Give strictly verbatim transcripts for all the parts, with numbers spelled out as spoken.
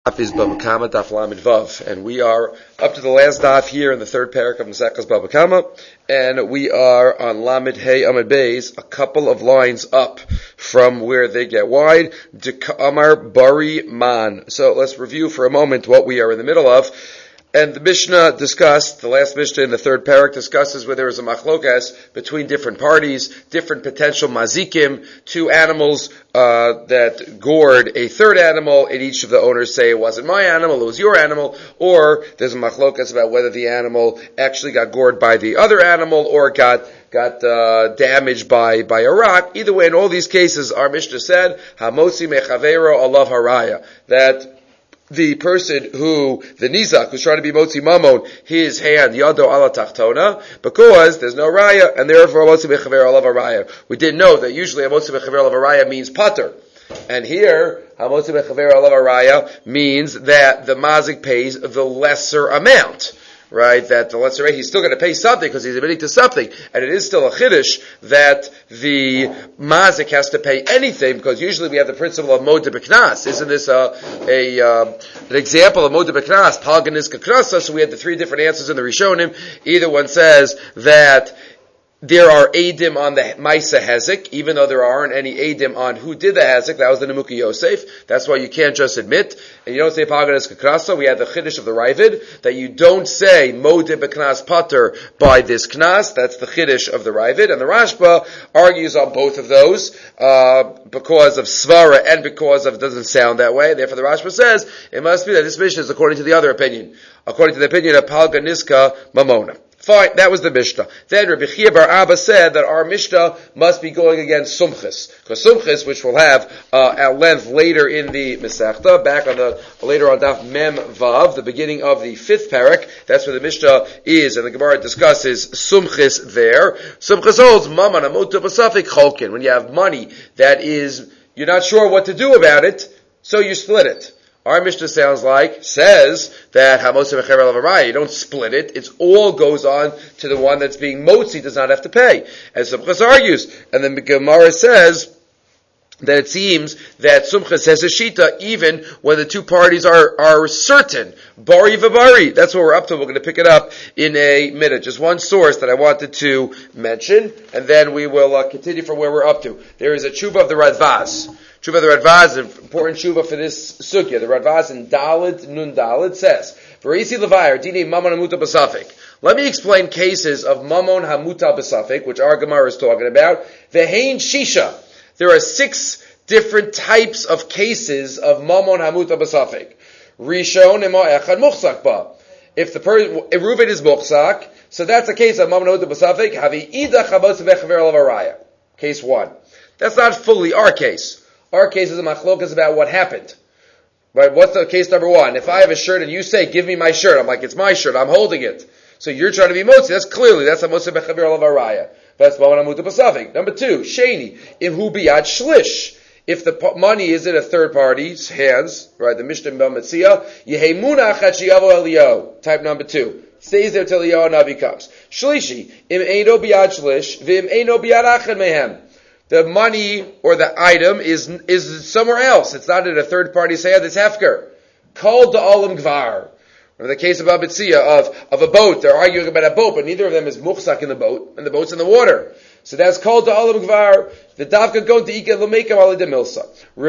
Daf is Bava Kama, Daf Lamed Vav, and we are up to the last daf here in the third parak of Maseches Bava Kama, and we are on Lamed Hey Amud Beis, a couple of lines up from where they get wide. Amar Bari Man. So let's review for a moment what we are in the middle of. And the Mishnah discussed, the last Mishnah in the third parak discusses where there is a machlokas between different parties, different potential mazikim, two animals uh, that gored a third animal, and each of the owners say it wasn't my animal, it was your animal, or there's a machlokas about whether the animal actually got gored by the other animal or got got uh, damaged by by a rock. Either way, in all these cases, our Mishnah said, Hamotzi mechavero alav haraya, that the person who, the nizak, who's trying to be motzi mamon, his hand, yado ala tachtona, because there's no raya, and therefore motzi mechaver alav raya. We did know that usually a motzi mechaver alav raya means pater. And here, motzi mechaver alav raya means that the mazik pays the lesser amount. Right, that the lesser rate, he's still going to pay something because he's admitting to something, and it is still a chiddush that the mazik has to pay anything, because usually we have the principle of mod b'knas. Isn't this a, a uh, an example of mod b'knas? Palganis k'krasa. So we had the three different answers in the Rishonim. Either one says that there are Eidim on the Maisa Hezek, even though there aren't any Eidim on who did the Hezek. That was the Nemuki Yosef. That's why you can't just admit. And you don't say Pagadas Kakrasa. We had the Chiddush of the Ravid, that you don't say Modeh B'Knas Pater by this Knas. That's the Chiddush of the Ravid. And the Rashba argues on both of those, uh, because of Svara and because of, it doesn't sound that way. Therefore the Rashba says, it must be that this Mishnah is according to the other opinion. According to the opinion of Palganiska Mamona. Fine, that was the Mishnah. Then Rabbi Chia bar Abba said that our Mishnah must be going against Sumchis. Because Sumchis, which we'll have uh, at length later in the Masechta, back on the, later on Daf Mem Vav, the beginning of the fifth parak, that's where the Mishnah is, and the Gemara discusses Sumchis there. Sumchis holds, Maman Amutu Basafik Cholkin. When you have money that is, you're not sure what to do about it, so you split it. Our Mishnah sounds like, says that Hamotzi Mechaver Alav Haraya, you don't split it, it all goes on to the one that's being Motzi, does not have to pay. And Sumchas argues, and then the Gemara says that it seems that Sumchas has a shita even when the two parties are, are certain. Bari v'bari, that's what we're up to, we're going to pick it up in a minute. Just one source that I wanted to mention, and then we will uh, continue from where we're up to. There is a tshuva of the Radvaz. Tshuva of the Radvaz, an important tshuva for this sugya. The Radvaz in Daled, Nun Daled says, V'reisi levayir, dini mamon hamuta b'safik. Let me explain cases of mamon hamuta b'safik, which our Gemara is talking about. V'hein shisha. There are six different types of cases of mamon hamuta b'safik. Rishon emo echad muchsak ba. If the person, if Reuven is muchsak, so that's a case of mamon hamuta b'safik. Havi idach habotz v'echaver alav haraya. Case one. That's not fully our case. Our case is a machlokas about what happened. Right? What's the case number one? If I have a shirt and you say, give me my shirt, I'm like, it's my shirt, I'm holding it. So you're trying to be motzi. That's clearly, that's a motzi b'chavir alav haraya. That's mamon hamuta b'safik. Number two, sheni, imhu biyad shlish. If the money is in a third party's hands, right, the Mishnah B'Metzia, yehemuna achat sheyavo Eliyahu. Type number two. Stays there till Eliyahu Navi comes. Shlishi, im eino biyad shlish, v'im eino biyad achad mehem. The money or the item is is somewhere else. It's not in a third party's hand. It's hefker. Kol da'olam gvar. In the case of Abitzia, of of a boat, they're arguing about a boat, but neither of them is muchsak in the boat, and the boat's in the water. So that's called da'olam gvar. The dav could go into ika l'meikav alei de milsa.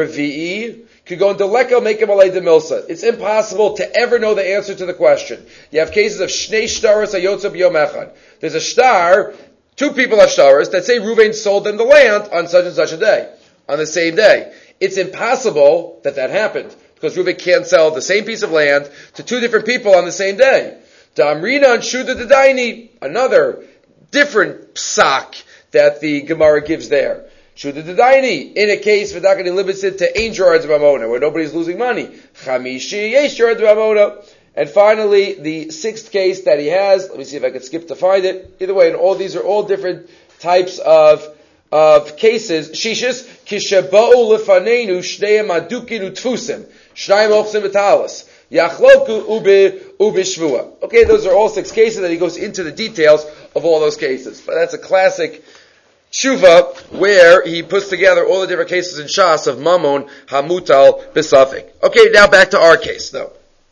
Revi'i could go into leka meikav alei de milsa. It's impossible to ever know the answer to the question. You have cases of shnei shtaros hayotza b'yom echad. There's a star. Two people have shtaros that say Reuven sold them the land on such and such a day, on the same day. It's impossible that that happened, because Reuven can't sell the same piece of land to two different people on the same day. Da'amrina and Shuda Dedaini, another different psak that the Gemara gives there. Shuda Dedaini, in a case V'dakani limits it to eight yards of Amona, where nobody's losing money. Chamishi, yesh yards of Amona. And finally, the sixth case that he has, let me see if I can skip to find it. Either way, and all these are all different types of of cases. Shishis, kishaba'u lefanenu shneim adukinu tfusim, shnayim ochsim v'talas, yachloku ubi ubi shvua. Okay, those are all six cases that he goes into the details of all those cases. But that's a classic Tshuva, where he puts together all the different cases in Shas of Mamon Hamutal B'Safek. Okay, now back to our case, though.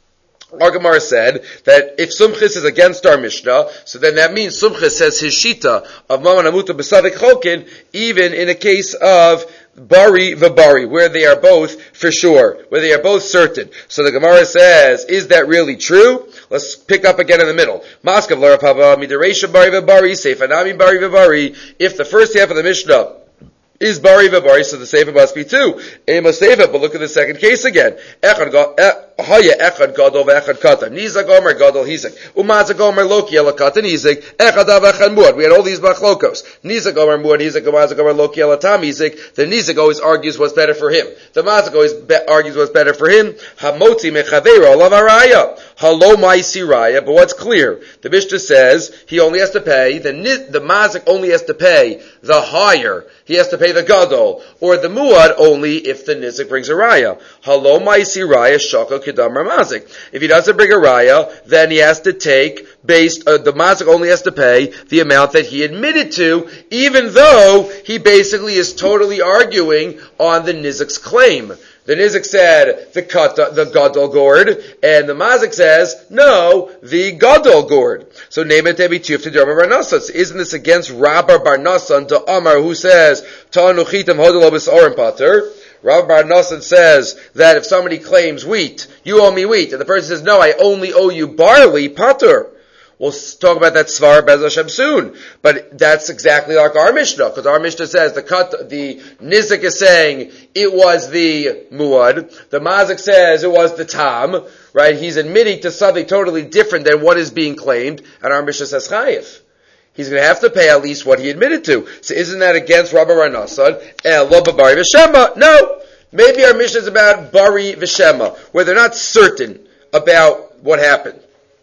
Our Gemara said that if Sumchis is against our Mishnah, so then that means Sumchis says his Shita of Mamon Hamutal B'Safek Chokin, even in a case of Bari v'Bari, where they are both for sure, where they are both certain. So the Gemara says, is that really true? Let's pick up again in the middle. Maskav l'Rapava midareisha Bari v'Bari, Seifanami Bari v'Bari. If the first half of the Mishnah is Bari v'Bari, so the Seifa must be two. Ema Seifa, but look at the second case again. Echad Haya echad gadol ve'echad katan. Nizak omer gadol hizak. Umazak omer loki ela katan hizak. Echad av echad muad. We had all these machlokos. Nizak omer muad hizak. Umazak omer loki ela tam hizak. The nizak always argues what's better for him. The mazak always be- argues what's better for him. Hamotzi mechaveiro lavaraya. Halo maisi raya. But what's clear? The Mishnah says he only has to pay, the the mazak only has to pay the higher. He has to pay the gadol. Or the muad only if the nizak brings a raya. Halo maisi raya shaka kedamar mazik. If he doesn't bring a raya, then he has to take, based, uh, the mazik only has to pay the amount that he admitted to, even though he basically is totally arguing on the nizik's claim. The nizik said the kata, the gadol gourd, and the mazik says no, the gadol gourd. So name it Tebi Tuf to Rabbi Barnasan. Isn't this against Rabbi Barnasan to Amar, who says Tanu chitam hodel b'saorim pater? Rabbi Barnasan says that if somebody claims wheat, you owe me wheat, and the person says no, I only owe you barley, pater. We'll talk about that Svar Bez Hashem soon. But that's exactly like our Mishnah, because our Mishnah says the cut, the Nizik is saying it was the Muad, the Mazik says it was the Tam, right? He's admitting to something totally different than what is being claimed, and our Mishnah says Chayiv. He's going to have to pay at least what he admitted to. So isn't that against Rabbi Barnasan? El lo b'bari v'shema. No! Maybe our Mishnah is about Bari v'shema, where they're not certain about what happened.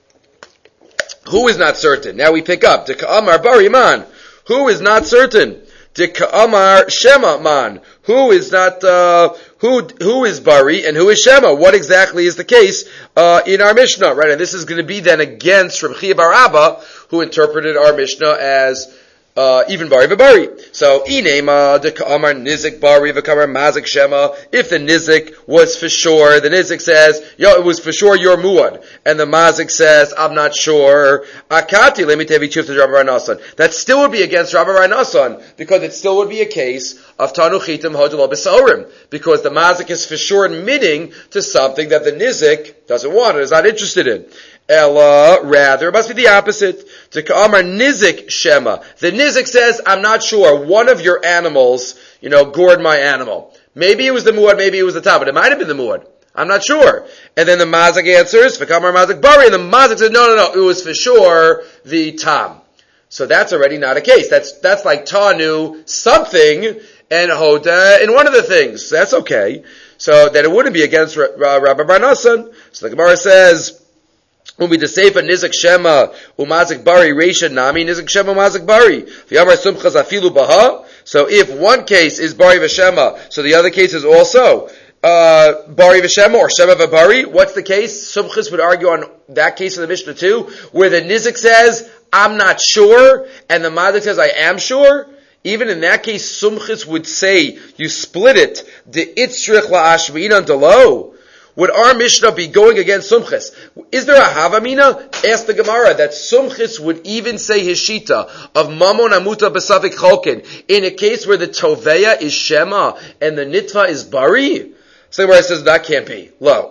Who is not certain? Now we pick up. De ka'amar bari man. Who is not certain? De ka'amar shema man. Who is not, uh, who, who is bari and who is shema? What exactly is the case, uh, in our Mishnah, right? And this is going to be then against Reb Chia bar Abba, who interpreted our Mishnah as Uh, even bari v'bari. So, inema de ka'amar nizik bari v'kamar mazik shema. If the nizik was for sure, the nizik says, yo, it was for sure your muad. And the mazik says, I'm not sure. Akati lemitevi chuf to Rabbi Barnasan. That still would be against Rabbi Barnasan, because it still would be a case of tanu chitim hodel b'saorim. Because the mazik is for sure admitting to something that the nizik doesn't want, or is not interested in. Ella, rather, it must be the opposite. To ka'amar nizik shema. The nizik says, I'm not sure, one of your animals, you know, gored my animal. Maybe it was the muad, maybe it was the tam, but it might have been the muad. I'm not sure. And then the mazik answers, v'kamar mazik bari, and the mazik says, no, no, no, it was for sure the tam. So that's already not a case. That's, that's like tanu something, and hoda in one of the things. That's okay. So that it wouldn't be against uh, Rabbi Barnasan. So the Gemara says, Umi de Seifa Nizik Shema Umazik Bari Reisha Nami Nizik Shema Umazik Bari. V'yamar Sumchas Afilu Baha. So if one case is Bari V'Shema, so the other case is also uh, Bari V'Shema or Shema V'Bari. What's the case? Sumchas would argue on that case of the Mishnah too, where the Nizik says, I'm not sure, and the Mazik says, I am sure. Even in that case, Sumchas would say, you split it, the Itzrich La'ashminan Delo. Would our Mishnah be going against Sumchis? Is there a Havamina? Ask the Gemara that Sumchis would even say his Shita of Mamon Amuta B'Safik Cholkin in a case where the Toveya is Shema and the Nitva is Bari? So the Gemara says that can't be. Low.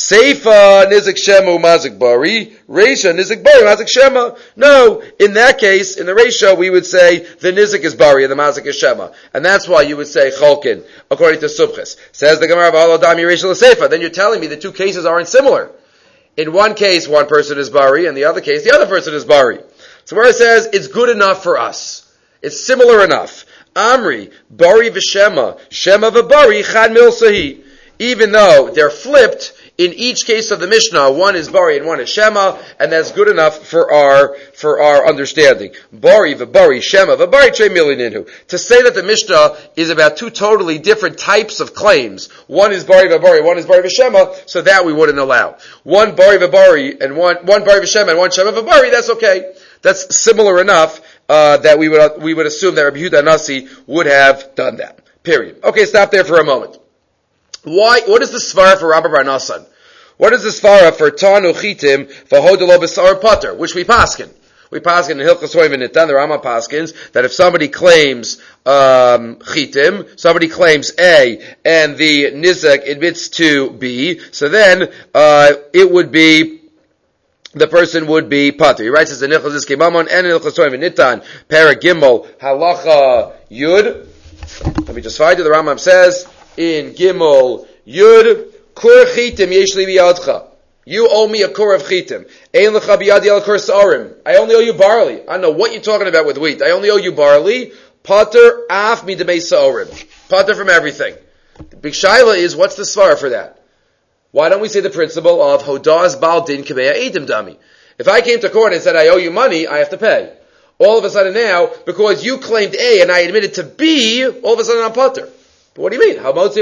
Seifa Nizik Shema Umazik Bari, Reisha Nizik Bari Mazik Shema. No, in that case, in the Reisha, we would say the Nizik is Bari and the Mazik is Shema. And that's why you would say Cholkin, according to Sumchis. Says the Gemara, V'alodami Reisha L'Seifa. Then you're telling me the two cases aren't similar. In one case, one person is Bari, and the other case, the other person is Bari. So where it says, it's good enough for us. It's similar enough. Amri, Bari V'Shema, Shema V'Bari, Chad Mil Sahi. Even though they're flipped, in each case of the Mishnah, one is Bari and one is Shema, and that's good enough for our for our understanding. Bari v'Bari Shema v'Bari Trei Milininu. To say that the Mishnah is about two totally different types of claims, one is Bari v'Bari, one is Bari v'Shema, so that we wouldn't allow. One Bari v'Bari and one one Bari v'Shema and one Shema v'Bari, that's okay. That's similar enough uh, that we would we would assume that Rabbi Yehuda Nasi would have done that. Period. Okay, stop there for a moment. Why? What is the svara for Rabbi Bar Nasan? What is the svara for Tanu Chitim v'hodelo b'sar pater, which we paskin? We paskin in Hilchos Hoim and Nitan, the Rama paskins, that if somebody claims um, Chitim, somebody claims A, and the Nizak admits to B, so then uh, it would be, the person would be pater. He writes this in Hilchos Nizkei Mamon and in Hilchos Hoim and Nitan, Para Gimel, Halacha Yud. Let me just find it. The Rambam says in Gimel Yud, Kur Chitim yesh li biyadcha. You owe me a kur of chitim. Ein lecha biyadi al kur sa'arim. I only owe you barley. I don't know what you're talking about with wheat. I only owe you barley. Pater af mi demei sa'arim. Pater from everything. The big shaila is, what's the svara for that? Why don't we say the principle of hodaz bal din k'meya edim dami? If I came to court and said I owe you money, I have to pay. All of a sudden now, because you claimed A and I admitted to B, all of a sudden I'm pater. But what do you mean?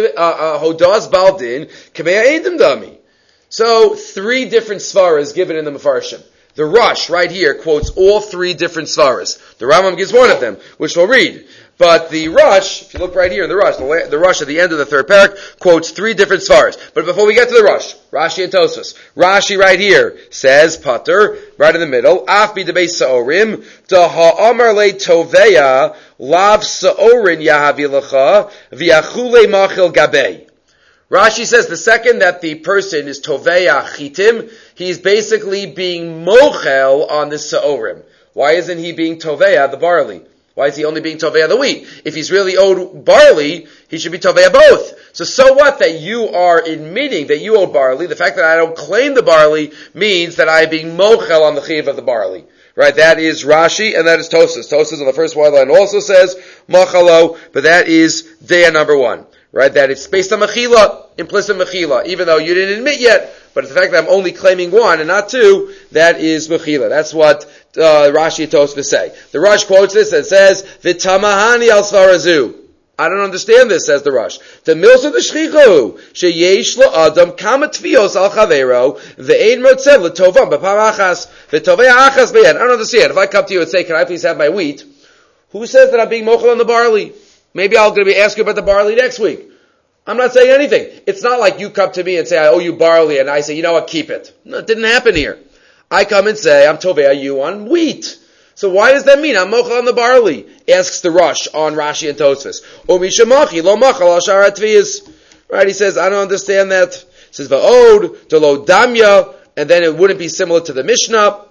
Hodaz bal din k'meya edim dami. So, three different svaras given in the Mefarshim. The Rush, right here, quotes all three different svaras. The Rambam gives one of them, which we'll read. But the Rush, if you look right here in the Rush, the, the Rush at the end of the third parak, quotes three different svaras. But before we get to the Rush, Rashi and Tosfos. Rashi right here says, Pater, right in the middle, Af bi debei sa'orim, da ha'amar le toveya, lav sa'orin yahavi lecha, v'yachule machil gabei. Rashi says the second that the person is toveya chitim, he's basically being mochel on the sa'orim. Why isn't he being toveya the barley? Why is he only being toveya the wheat? If he's really owed barley, he should be toveya both. So, so what that you are admitting that you owe barley, the fact that I don't claim the barley means that I am being mochel on the chiv of the barley. Right, that is Rashi, and that is Tosfos. Tosfos on the first white line also says mochalo, but that is daya number one. Right, that it's based on mechila, implicit mechila, even though you didn't admit yet, but the fact that I'm only claiming one and not two, that is mechila. That's what uh, Rashi and Tosfos say. The Rush quotes this and says, "V'tamahani al svarazu." I don't understand this, says the Rush. The mills of the shchichu sheyesh lo adam kama tvios al chavero ve'ein motzev l'tovam b'pam achas v'tovei achas be'en. I don't understand. If I come to you and say, "Can I please have my wheat?" Who says that I'm being mochel on the barley? Maybe I'm going to be asking you about the barley next week. I'm not saying anything. It's not like you come to me and say, I owe you barley, and I say, you know what, keep it. No, it didn't happen here. I come and say, I'm tovea you on wheat. So why does that mean I'm mochel on the barley? Asks the Rush on Rashi and Tosfos. Omi shemachi lo machal al shar hatviyas. Right, he says, I don't understand that. He says, va'od, to lo damya, and then it wouldn't be similar to the Mishnah.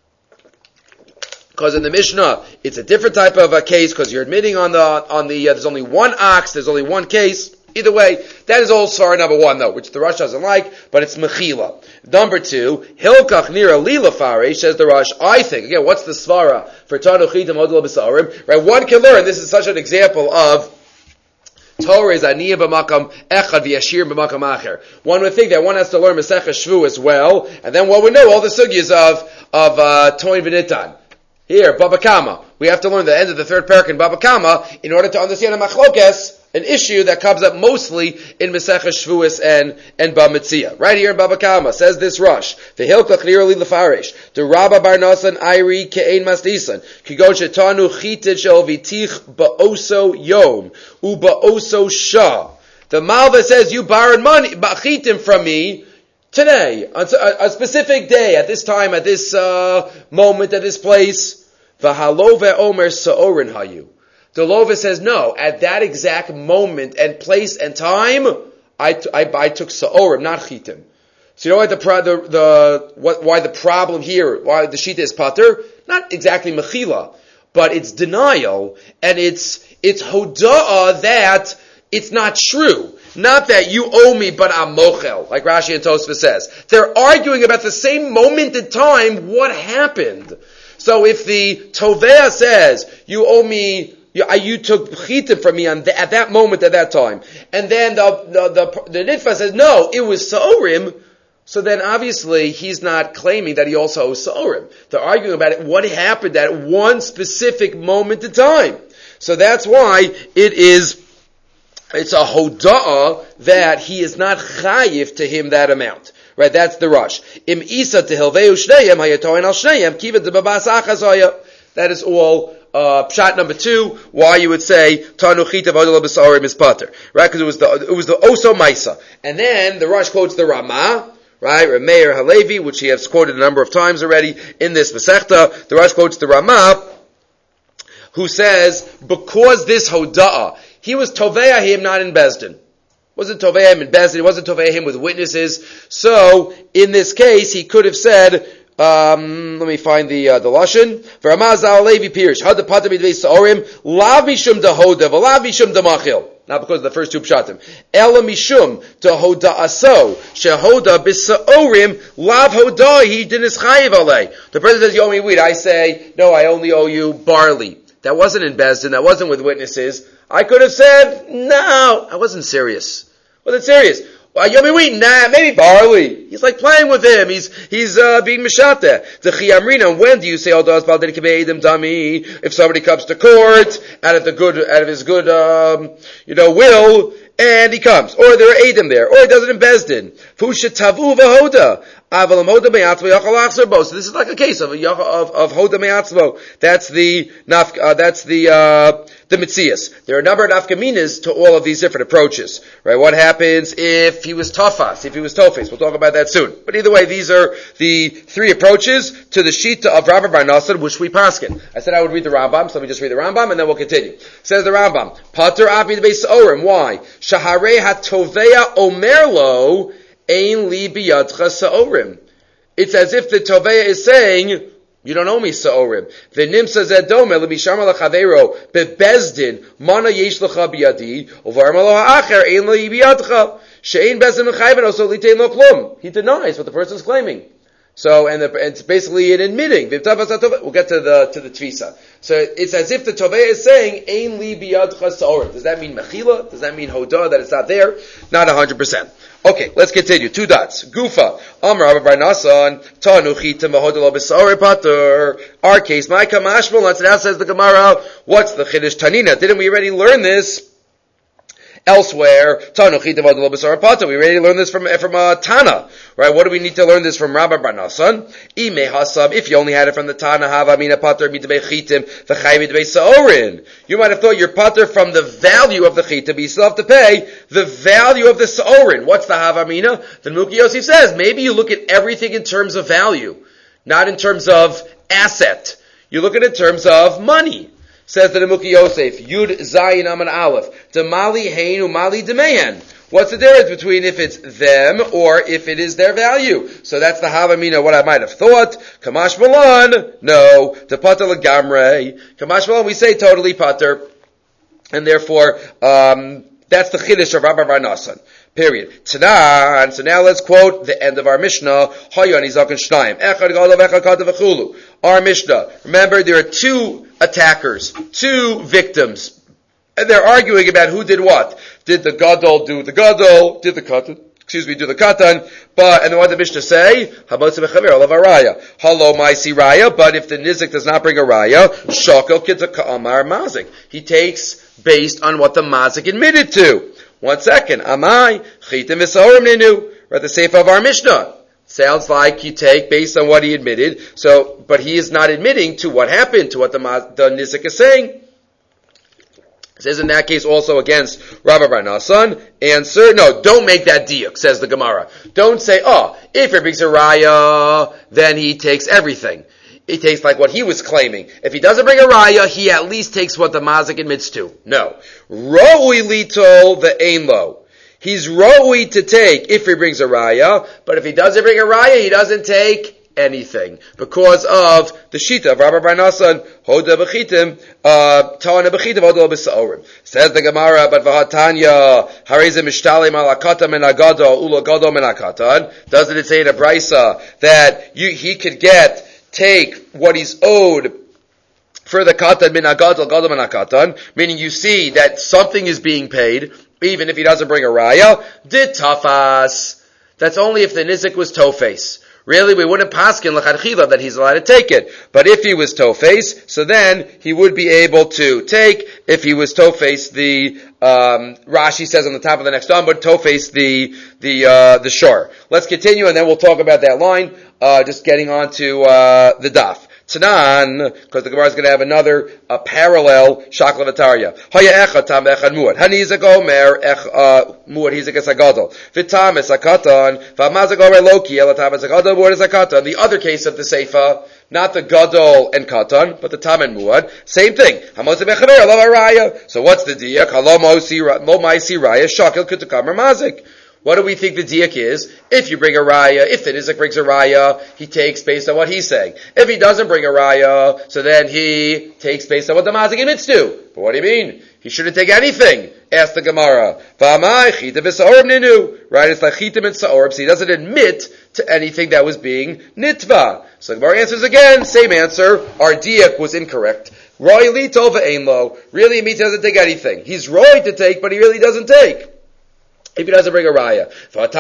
Because in the Mishnah, it's a different type of a case, because you're admitting on the, on the, uh, there's only one ox, there's only one case. Either way, that is all svara number one though, which the Rush doesn't like, but it's mechila. Number two, hilkach nira lila faresh, says the Rush, I think, again, what's the svara for tanu chitim odel b'sarim? Right, one can learn, this is such an example of Torah is aniyah b'makam echad v'yashir b'makam acher. One would think that one has to learn Masechah Shvu as well, and then one would know all the sugyas of, of, uh, Toin v'nitan. Here, Baba Kama. We have to learn the end of the third parak in Baba Kama in order to understand a machlokes, an issue that comes up mostly in Masechah Shvuos and, and Bamitzia. Right here in Baba Kama, says this Rush, the Hilkach Nirali Lefarish, the Rabba Bar Nasan Iri Ke'ein Masdisan, Kigon Shetanu Chitit Shel Vitich Ba'oso Yom, U Ba'oso Shah. The Malva says, you borrowed money, Bachitim from me, today, on a, a specific day, at this time, at this uh, moment, at this place, v'halove omer sa'orin hayu. The Lova says, no, at that exact moment and place and time, I, t- I, I took sa'orim, not chitim. So you know what the, pro- the, the what, why the problem here, why the shita is pater? Not exactly mechila, but it's denial, and it's, it's hoda'ah that it's not true. Not that you owe me, but I'm mochel, like Rashi and Tosfos says. They're arguing about the same moment in time, what happened. So if the Tovea says, you owe me, you, you took chitim from me on the, at that moment, at that time, and then the, the, the, the Nitfa says, no, it was Sa'orim, so then obviously he's not claiming that he also owes Sa'orim. They're arguing about it, what happened at one specific moment in time. So that's why it is It's a hoda'ah that he is not chayiv to him that amount. Right, that's the rush. Im isa tehilveu shneyem hayatoin al shneyem kiva debabas achazaya. That is all. Uh, pshat number two, why you would say Tanuchita v'odol b'saorim is pater, right? Because it was the it was the Oso Maisa, and then the Rosh quotes the Ramah, right? Rameir Halevi, which he has quoted a number of times already in this Masechta. The Rosh quotes the Ramah, who says because this Hoda'ah, he was Tovei him not in Bezdin. Wasn't Tovei him in Bezdin. He wasn't Tovei him with witnesses. So in this case, he could have said. Um, let me find the uh, the lashon. V'ramazal Levi Pirish had the pater b'dvei saorim lav mishum dahoda v'lav mishum damachil. Not because of the first two pshatim. Ela mishum dahoda aso shehoda b'saorim lav hoda he dinis chayiv alei. The person says, "You owe me wheat." I say, "No, I only owe you barley." That wasn't in Bezdin. That wasn't with witnesses. I could have said, "No, I wasn't serious." Wasn't serious. Well, you owe me wheat? Nah, maybe barley. He's like playing with him. He's he's uh, being mishata. The chiyamrina. When do you say Odas baldin kibeidim dami? If somebody comes to court out of the good, out of his good, um, you know, will, and he comes, or there are eidim there, or he does it in Bezdin. Fusha tavu v'hoda. Avalam hoda me'atzvo yachal achzer bo. So this is like a case of a of of hoda me'atzvo. That's the naf. Uh, that's the uh, the mitzias. There are a number of nafkaminas to all of these different approaches. Right? What happens if he was tafas? If he was tofes? We'll talk about that soon. But either way, these are the three approaches to the shita of Rabbi Bar Nassan, which we paskin. I said I would read the Rambam, so let me just read the Rambam, and then we'll continue. Says the Rambam, Pater api beis orim. Why? Shaharei hatovea omerlo. Ein li biyadcha sa'orim. It's as if the Toveya is saying, you don't owe me sa'orim. V'nimsa zedome l'mishama l'chavero bebezdin mana yesh l'cha biyadi uvarma lo ha'acher ein li biyadcha she'ein bezdin l'chayven oso litein lo klum. He denies what the person is claiming. So, and, the, and it's basically an admitting. We'll get to the to the tvisa. So it's as if the Toveya is saying, Ein li biyadcha sa'orim. Does that mean mechila? Does that mean hoda, that it's not there? Not a hundred percent. Okay, let's continue. Two dots. Gufa. Amar Rabbi Bar Nassan. Tanuchita mahoda lo b'sa'ori pater. Our case. My kamashmal. Now says the Gemara. What's the chiddush tanina? Didn't we already learn this elsewhere? Tanuchita mahoda lo b'sa'ori pater. We already learned this from from uh, Tana. Right? What do we need to learn this from Rabbi Bar Nassan? Ime hasab. If you only had it from the Tana, hava mina pater mitbei chitim v'chay mitbei sa'orin. You might have thought you're pater from the value of the chitim, but you still have to pay the value of the sa'orin. What's the havamina? The Nuki Yosef says, maybe you look at everything in terms of value, not in terms of asset. You look at it in terms of money. Says the Nemuki Yosef, Yud Zayin Aman Aleph, Demali Hein Umali Demeyan. What's the difference between if it's them or if it is their value? So that's the Havamina, what I might have thought. Kamash Malan, no. The Pater Lagamre. Kamash Malan, we say totally Pater. And therefore, um, that's the Chiddush of Rabbi Bar Nassan. Period. Tanan. So now let's quote the end of our Mishnah. Our Mishnah. Remember, there are two attackers, two victims. And they're arguing about who did what. Did the Gadol do the Gadol? Did the Katan, excuse me, do the Katan? But, and what did the Mishnah say? Hello, Maisi Raya. But if the Nizik does not bring a Raya, Shokol Kitzaka Amar Mazik. He takes based on what the Mazik admitted to. One second. Amai, Chitim Visaorim Ninu. We're at the Sefer of our Mishnah. Sounds like you take based on what he admitted. So, but he is not admitting to what happened, to what the, the Nizik is saying. It says in that case also against Rabbi Bar Nassan. Answer, no, don't make that diuk, says the Gemara. Don't say, oh, if he brings a raya, then he takes everything. He takes like what he was claiming. If he doesn't bring a raya, he at least takes what the mazik admits to. No. Ro'ui litol the einlo. He's ro'ui to take if he brings a raya, but if he doesn't bring a raya, he doesn't take anything because of the shita of Rabbi Bar Nassan, hoda b'chitim, ta'ana b'chitim, hoda b'sa'orim. Says the Gemara, but v'hatanya, hareze mishtalim ala katan min agado, ula gado min akatan. Doesn't it say in a brisa that you, he could get, take what he's owed for the katan min agado, gado min akatan, meaning you see that something is being paid, even if he doesn't bring a raya, did tafas. That's only if the nizik was tofes. really we wouldn't paskin l'chadchila that he's allowed to take it. But if he was tofes, so then he would be able to take, if he was tofes, the, um, Rashi says on the top of the next Amud, tofes the, the, uh, the shore. Let's continue and then we'll talk about that line, uh, just getting on to, uh, the daf. Tanan, because the Gemara is going to have another uh, parallel shakla v'tarya. Haya echad tam echad muad. Hanizak omer ech muad hizak es hagadol. V'tam es hakatan. V'amazak omer loki el tam es hagadol muad es hakatan. The other case of the seifa, not the gadol and katan, but the tam and muad. Same thing. Hamozim echaver lo araya. So what's the diak? Halo moisi lo maisi raya shakil kutukamer mazik. What do we think the diak is? If you bring a raya, if the nizik brings a raya, he takes based on what he's saying. If he doesn't bring a raya, so then he takes based on what the mazik admits to. But what do you mean? He shouldn't take anything. Ask the Gemara. Right? It's like chitim and sa'orb, so he doesn't admit to anything that was being nitva. So the Gemara answers again, same answer. Our diak was incorrect. Roy li tova einlo. Really, he doesn't take anything. He's roy to take, but he really doesn't take. If he doesn't bring a raya,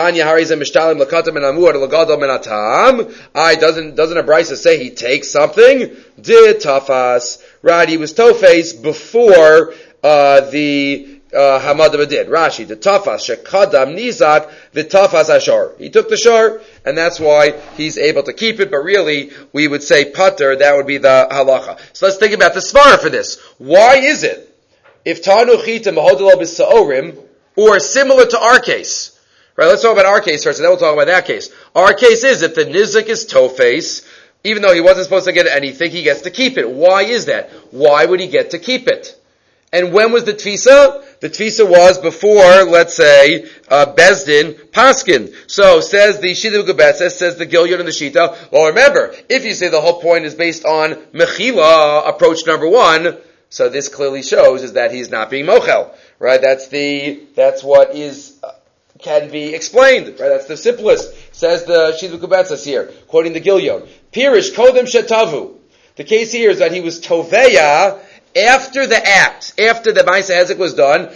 I doesn't doesn't a brisa say he takes something? Did tafas, right? He was tofes before uh, the uh, hamadava did. Rashi, the tafas shekadam nizak, the tafas ashar. He took the shar, and that's why he's able to keep it. But really, we would say pater. That would be the halacha. So let's think about the svara for this. Why is it if tanu chitim hodelo b'saorim? Or similar to our case. Right, let's talk about our case first, and then we'll talk about that case. Our case is that the nizik is tofes, even though he wasn't supposed to get anything, he gets to keep it. Why is that? Why would he get to keep it? And when was the tfisa? The tfisa was before, let's say, uh, Bezdin Paskin. So, says the Shita Gubetza, says the Gilyon and the Shita. Well, remember, if you say the whole point is based on Mechila, approach number one, so this clearly shows is that he's not being mochel, right? That's the, that's what is, uh, can be explained, right? That's the simplest. Says the Shidduch Kubetzas here, quoting the Gilyon. Pirish kodem shetavu. The case here is that he was toveya after the act, after the Ma'aseh Hezek was done,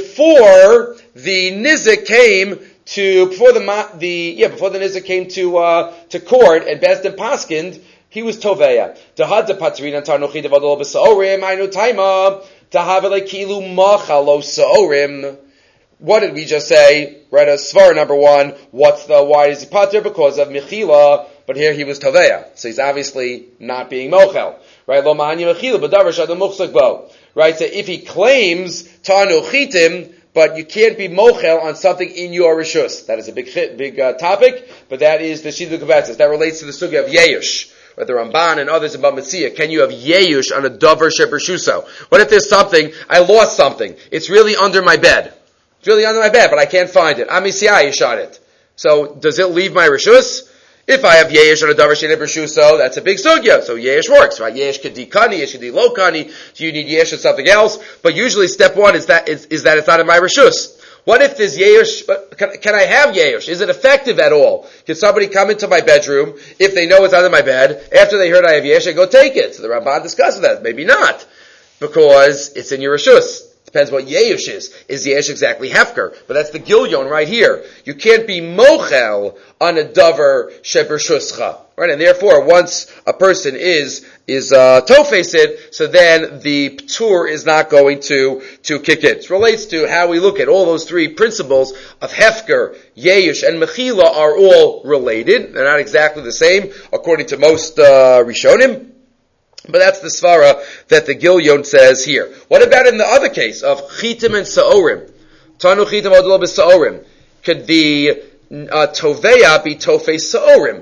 before the nizik came to, before the, the, yeah, before the nizik came to, uh, to court and Bezdin Paskind, he was toveya. Tahad de patrina tarnuchi de vadol b'saorim ainu taima tahavele kilu machalo saorim. What did we just say? Right, a svar number one. What's the why is he pater? Because of mechila. But here he was toveya, so he's obviously not being mochel. Right, lo ma'ani mechila b'davar shadam muchzak bo. Right, so if he claims tarnuchitim, but you can't be mochel on something in your rishus. That is a big big uh, topic, but that is the Shidduch Kubetzas. That relates to the sugya of Yeush. Or the Ramban and others in Bamitzia, can you have Yeush on a Dover Shebershuso? What if there's something, I lost something, it's really under my bed. It's really under my bed, but I can't find it. Amisiyah shot it. So, does it leave my Rishus? If I have Yeush on a Dover Shebershuso, that's a big sugya. So Yeush works, right? Yeush could be kani, Yeush could be low kani, do you need Yeush or something else? But usually step one is that, is, is that it's not in my Rishus. What if there's Yeush, can, can I have Yeush? Is it effective at all? Can somebody come into my bedroom, if they know it's under my bed, after they heard I have Yeush, and go take it? So the Ramban discusses that. Maybe not. Because it's in your Rishus. Depends what Yeush is. Is Yeush exactly Hefker? But that's the Gilyon right here. You can't be Mochel on a Dover Shebershuscha. Right? And therefore, once a person is, is, uh, tofesid, so then the ptur is not going to, to kick in. It relates to how we look at all those three principles of Hefker, Yeush, and Mechila are all related. They're not exactly the same, according to most, uh, Rishonim. But that's the svara that the Gilyon says here. What about in the other case of chitim and saorim? Tanu chitim odelo b'saorim. Could the, uh, toveya be tofei saorim?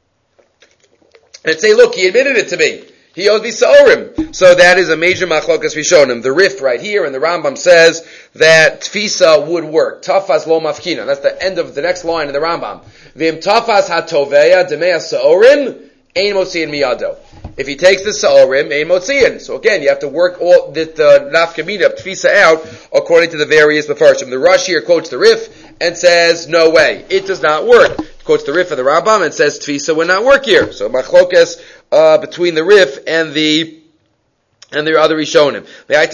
And say, look, he admitted it to me. He owes me Sa'orim. So that is a major machlokas Rishonim. The Rif right here, and the Rambam says that Tfisa would work. Tafas lo mafkina. That's the end of the next line in the Rambam. V'im tafas ha-toveya demea Sa'orim, ein motziin miyado. If he takes the Sa'orim, ein motziin. So again, you have to work all the, the nafkamina of Tfisa out according to the various Mefarshim. The Rush here quotes the Rif and says, no way. It does not work. Quotes the Rif of the Rambam and says Tfisa would not work here. So machlokas uh, between the Rif and the and there are other Rishonim.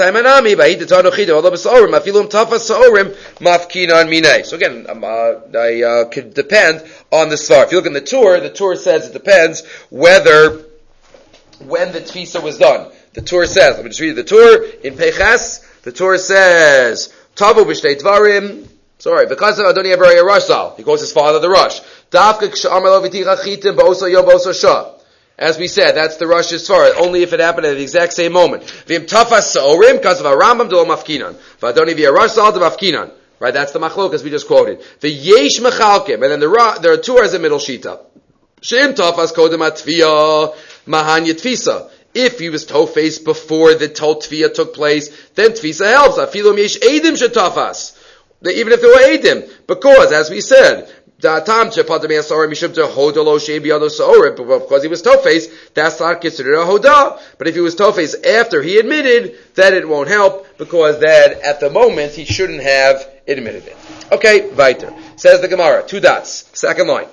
So again, um, uh, I uh, could depend on the svar. If you look in the Tur, the Tur says it depends whether when the tfisa was done. The Tur says, let me just read the Tur in Peches. The Tur says, Tavu b'shtei dvarim. Sorry, because of Adoni Avraya Rashal, he calls his father the Rush. Dafka k'sha'amar lo v'ticha chitim ba'oso yom ba'oso shah. As we said, that's the Rush's Svar, only if it happened at the exact same moment. V'im tafas sa'orim, because of a Rambam de lo mafkinan. V'adoni v'ya Rashal de mafkinan. Right, that's the machlokas we just quoted. V'yesh mechalkim, and then the, there are two as a middle shita. She'im tafas kodem atfiya mahan yetfisa. If he was tofes before the tol tfiya took place, then tfisa helps. Afilum yesh edim shetafas. Even if there were edim. Because, as we said, because he was tofes, that's not considered a hodah. But if he was tofes after he admitted, then it won't help, because then at the moment he shouldn't have admitted it. Okay, weiter. Says the Gemara, two dots, second line.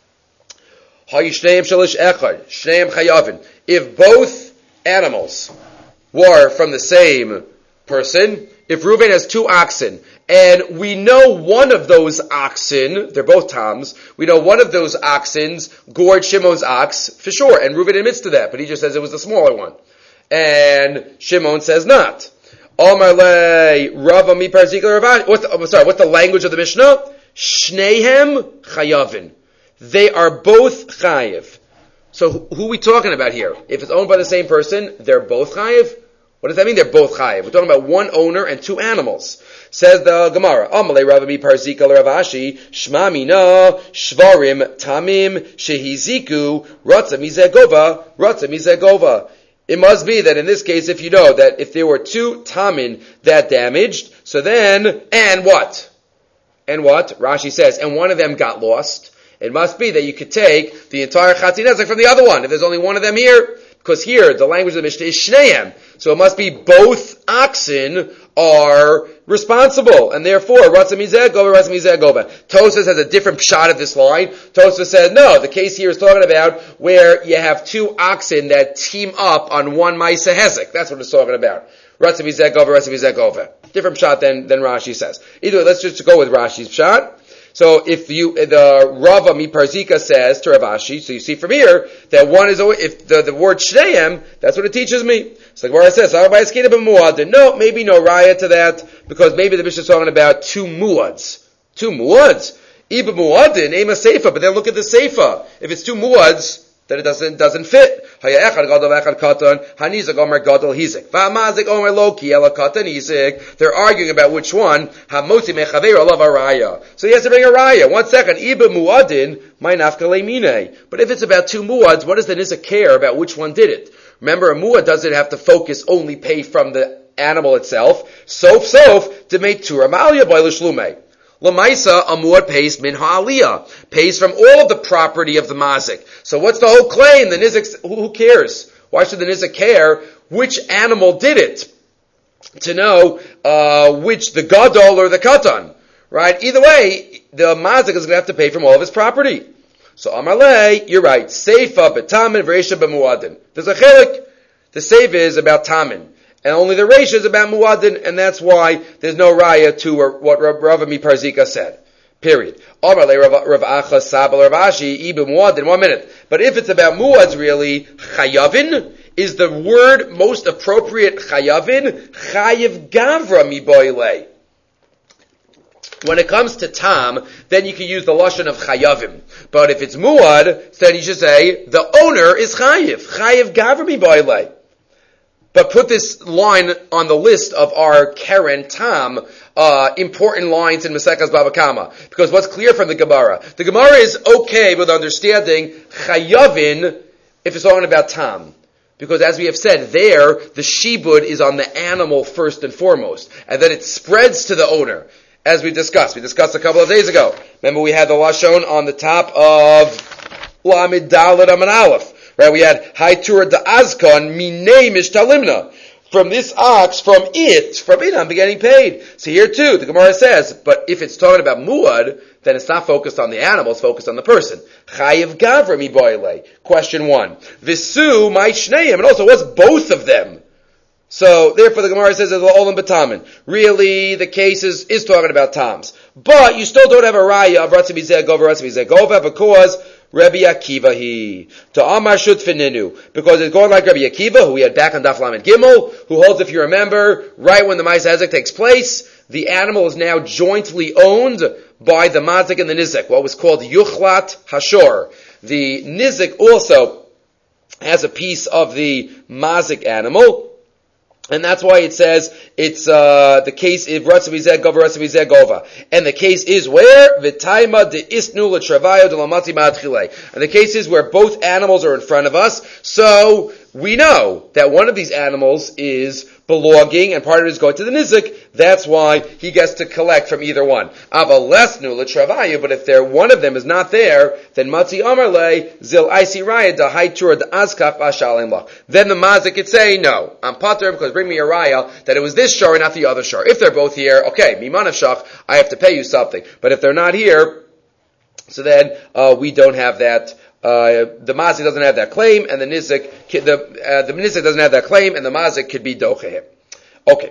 If both animals were from the same person, if Reuben has two oxen, and we know one of those oxen, they're both Toms, we know one of those oxens gored Shimon's ox, for sure, and Reuben admits to that, but he just says it was the smaller one. And Shimon says not. Omarle Rava mi parzika Ravashi. What's the, oh, sorry, what's the language of the Mishnah? Shnehem chayavin. They are both chayiv. So who are we talking about here? If it's owned by the same person, they're both chayiv? What does that mean? They're both chayiv. We're talking about one owner and two animals. Says the Gemara, Amalei Ravabi Parzika Ravashi, Shma Mina, Shvarim, Tamim, Shehiziku, Ratza Mizegova, Ratza Mizegova. It must be that in this case, if you know that if there were two Tamin that damaged, so then, and what? And what? Rashi says, and one of them got lost. It must be that you could take the entire Chatzin Nezek from the other one, if there's only one of them here. Because here, the language of the Mishnah is Shneim. So it must be both oxen are responsible. And therefore, Ratza Mizeh Gova, Ratza Mizeh Gova. Tosfos has a different shot of this line. Tosfos says, no, the case here is talking about where you have two oxen that team up on one Maisa Hezek. That's what it's talking about. Ratza Mizeh Gova, Ratza Mizeh Gova. Different shot than, than Rashi says. Either way, let's just go with Rashi's shot. So if you, the Rava Mi Parzika says to Ravashi, so you see from here, that one is, if the, the word Shneim, that's what it teaches me. So like where I says, no, maybe no raya to that, because maybe the Mishnah is talking about two muads. Two muads? Iba muadin, aim a seifa, but then look at the seifa. If it's two muads, then it doesn't, doesn't fit. They're arguing about which one. So he has to bring a raya. One second. But if it's about two muads, what does the nisa care about which one did it? Remember, a muad doesn't have to focus only pay from the animal itself. Sof sof to make tura malia by l'shlume. Lamaisa, a muad pays min ha'aliyah, pays from all of the property of the mazik. So what's the whole claim? The nizik, who cares? Why should the nizik care which animal did it? To know uh, which, the gadol or the katan, right? Either way, the mazik is going to have to pay from all of his property. So Amarle, you're right. Seifa betamin v'reisha b'muadin. There's a chelik. The seifa is about tamin. And only the Reish is about Muadin, and that's why there's no raya to what Rav Mi Parzika said. Period. One minute. But if it's about Muads really, Chayavin is the word most appropriate. Chayavin, Chayiv Gavra Mi Boile. When it comes to Tam, then you can use the lashon of Chayavim. But if it's Muad, then you should say the owner is Chayiv. Chayiv Gavra Mi Boile. But put this line on the list of our Keren Tam, uh, important lines in Maseches Baba Kama. Because what's clear from the Gemara? The Gemara is okay with understanding Chayavin if it's talking about Tam. Because as we have said, there, the shibud is on the animal first and foremost. And then it spreads to the owner. As we discussed. We discussed a couple of days ago. Remember we had the lashon on the top of Lamed Dalet Aman Aleph. Right, we had Haitura da Azkon Minei Mishtalimna. From this ox, from it, from it I'm getting paid. So here too, the Gemara says, but if it's talking about Muad, then it's not focused on the animal, it's focused on the person. Chayiv Gavra mi boile. Question one. Visu my shneim, and also what's both of them? So, therefore, the Gemara says, Olam b'tamin. Really, the case is, is talking about Toms. But you still don't have a raya of Ratzi Bizeh Gova, Ratzi Bizeh Gova, because Rabbi Akiva he. To Amar Shutfininu. Because it's going like Rabbi Akiva, who we had back on Daf Lamed Gimel, who holds, if you remember, right when the Ma'aseh Hezek takes place, the animal is now jointly owned by the Mazik and the Nizik, what was called Yuchlat Hashor. The Nizik also has a piece of the Mazik animal, and that's why it says it's uh the case is Ratzavizeh Gova, Ratzavizeh Gova. And the case is where? V'taima de isnu l'travayo de lamati ma'atchilei. And the case is where both animals are in front of us, so we know that one of these animals is belonging, and part of it is going to the nizik. That's why he gets to collect from either one. Avalesnu l'travayu, but if there one of them is not there, then matzi amarle zil isi raya da haitur da azkaf ashalim la. Then the mazik could say, no, I'm pater because bring me a raya that it was this shor and not the other shor. If they're both here, okay, mimanav shach, I have to pay you something. But if they're not here, so then uh, we don't have that. Uh, the mazik doesn't have that claim, and the nizik, the uh, the nizik doesn't have that claim, and the mazik could be docheh. Okay.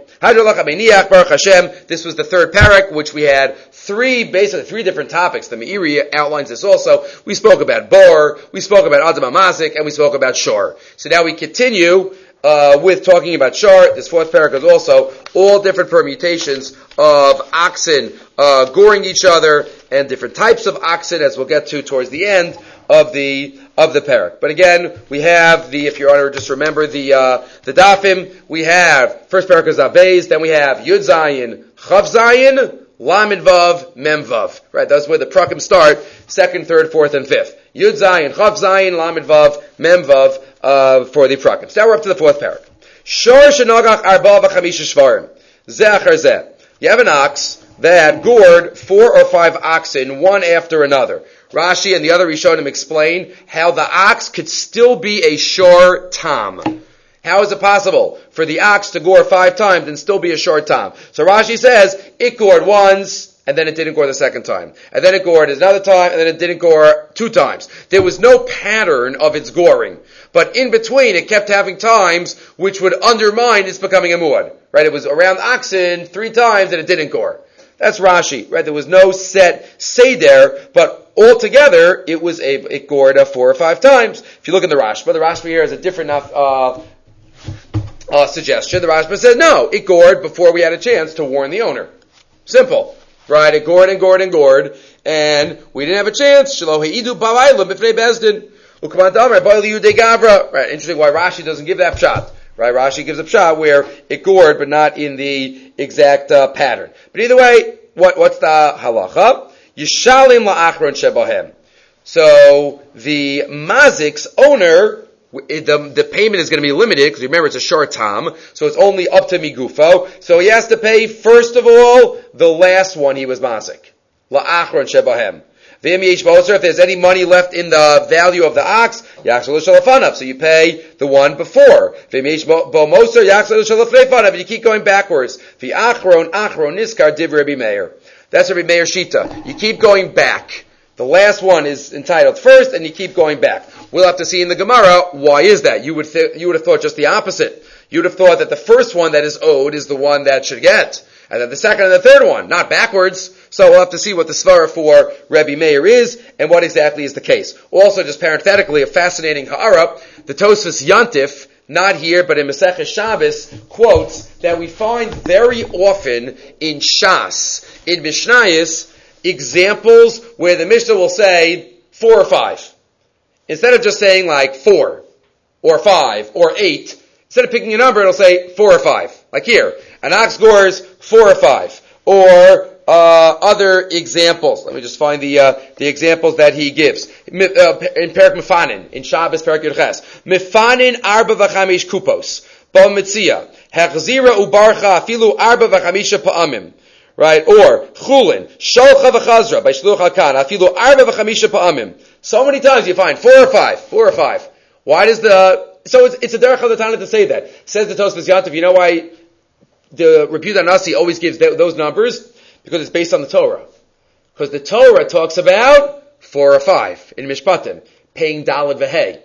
This was the third parak, which we had three, basically three different topics. The Meiri outlines this also. We spoke about bor, we spoke about adam mazik, and we spoke about shor. So now we continue uh, with talking about shor. This fourth parak is also all different permutations of oxen uh, goring each other, and different types of oxen, as we'll get to towards the end of the of the parak. But again, we have the, if you're on, just remember the uh, the dafim. We have first parak is Abayz, then we have Yud Zayin, Chav Zayin, Lamed Vav, Mem Vav. Right, that's where the prakim start. Second, third, fourth, and fifth. Yud Zayin, Chav Zayin, Lamed Vav, Mem Vav uh, for the prakim. So now we're up to the fourth parak. Shor shenogach arba v'chamisha shvarim zeh achar zeh. You have an ox that gored four or five oxen, one after another. Rashi and the other Rishonim explain how the ox could still be a shor tam. How is it possible for the ox to gore five times and still be a shor tam? So Rashi says, it gored once, and then it didn't gore the second time. And then it gored another time, and then it didn't gore two times. There was no pattern of its goring. But in between, it kept having times which would undermine its becoming a muad. Right? It was around oxen three times, and it didn't gore. That's Rashi, right? There was no set seder, but altogether, it was a, it gored four or five times. If you look at the Rashba, the Rashba here has a different uh, uh, suggestion. The Rashba says, no, it gored before we had a chance to warn the owner. Simple. Right? It gored and gored and gored, and we didn't have a chance. Shelo heidu ba'aylam b'fnei bezdin. Right? Interesting why Rashi doesn't give that pshat. Right, Rashi gives a pshat where it gored, but not in the exact uh, pattern. But either way, what, what's the halacha? Yishalim la'achron shebahem. So the mazik's owner, the, the payment is going to be limited because remember it's a short tam, so it's only up to migufo. So he has to pay first of all the last one he was mazik. La'achron shebahem. If there's any money left in the value of the ox, so you pay the one before. You keep going backwards. That's Rabbi Meir Shita. You keep going back. The last one is entitled first, and you keep going back. We'll have to see in the Gemara, why is that? You would th- you would have thought just the opposite. You would have thought that the first one that is owed is the one that should get. And then the second and the third one, not backwards. So we'll have to see what the svara for Rebbe Meir is, and what exactly is the case. Also, just parenthetically, a fascinating ha'ara, the Tosfos Yantif, not here, but in Masechah Shabbos, quotes that we find very often in Shas, in Mishnayos, examples where the Mishnah will say four or five. Instead of just saying like four, or five, or eight, instead of picking a number, it'll say four or five. Like here, an ox gores four or five. Or uh, other examples. Let me just find the uh, the examples that he gives. Uh, in Perak Mefanin, in Shabbos Perak Yudches. Mefanin arba v'chamish kupos. Bal mitzia. Hechzira ubarcha afilu arba v'chamisha pa'amim. Right? Or, chulin. Sholcha v'chazra. By shluch hakan. Afilu arba v'chamisha pa'amim. So many times you find four or five. Four or five. Why does the... So it's, it's a derech of the Tana to say that. Says the Tosfos Yantif, you know why the Rabbi Yehuda Nasi always gives th- those numbers? Because it's based on the Torah. Because the Torah talks about four or five in Mishpatim, paying Daled V'Hei.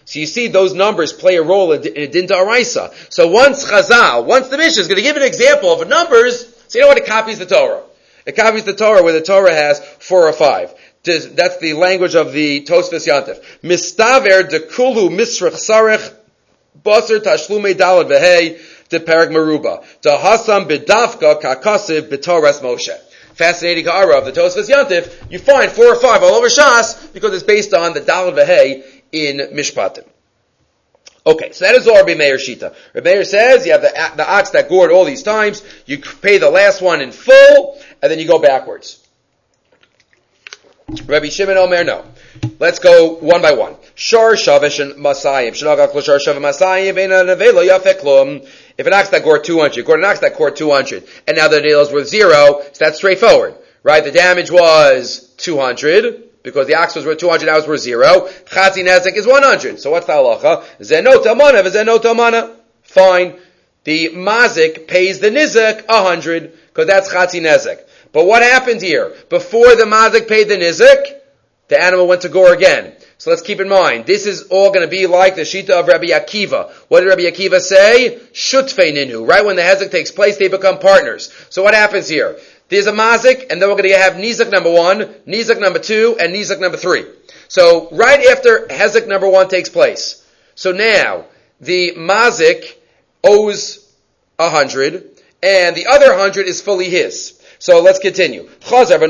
So you see those numbers play a role in, in Din D'Oraisa. So once Chazal, once the Mishnah is going to give an example of numbers, so you know what? It copies the Torah. It copies the Torah where the Torah has four or five. That's the language of the Tosfos Yantif. Mistaver de kulu misrach sarech basar tashlume dalad vehei de perek meruba. De hasam bedavka kakasiv b'toras Moshe. Fascinating Ha'ara of the Tosfos Yantif. You find four or five all over Shas because it's based on the dalad vehei in Mishpatim. Okay, so that is all Rabbi Meir Shita. Rabbi Meir says you have the, the ox that gored all these times, you pay the last one in full, and then you go backwards. Rabbi Shimon Omer, no. Let's go one by one. Shar shavish and masayim. Shnagak l'shar shav masayim beina nevelo yafeklum. If an ox that gored two hundred, you gored an ox that gored two hundred, and now the nails were zero, so that's straightforward. Right? The damage was two hundred. Because the ox was worth two hundred, now it's worth zero. Chatzi nezek is one hundred. So what's the halacha? Zenot amana, zenot amana. Fine. The mazik pays the nizek one hundred, because that's chatzi nezek. But what happened here? Before the mazik paid the nizek, the animal went to gore again. So let's keep in mind, this is all going to be like the shita of Rabbi Akiva. What did Rabbi Akiva say? Shutfei ninu. Right when the hezek takes place, they become partners. So what happens here? There's a mazik, and then we're going to have nizak number one, nizak number two, and nizak number three. So right after hezek number one takes place, so now the mazik owes a hundred, and the other hundred is fully his. So let's continue. So then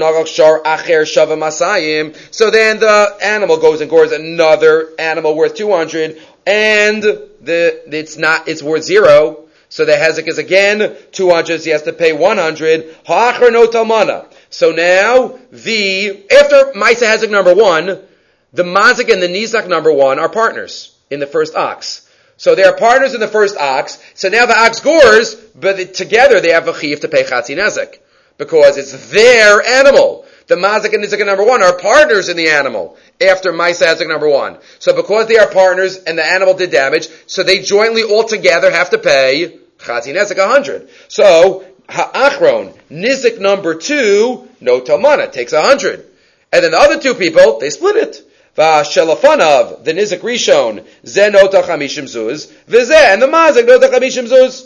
the animal goes and gores another animal worth two hundred, and the it's not it's worth zero. So the hezek is again two hundred, so he has to pay one hundred. Ha'achar no talmana. So now, the, after Maisa hezek number one, the mazik and the nizak number one are partners in the first ox. So they are partners in the first ox, so now the ox gores, but together they have a chiyuv to pay chatzi nezek. Because it's their animal. The mazik and nizak number one are partners in the animal after Maisa hezek number one. So because they are partners and the animal did damage, so they jointly all together have to pay Chatzi Nezek one hundred. So, Ha'achron, Nizik number two, no Talmana, takes one hundred. And then the other two people, they split it. Va'shelafanav, the Nizik Rishon, Ze nota chamishim zuz, V'zeh, and the Mazik nota chamishim zuz.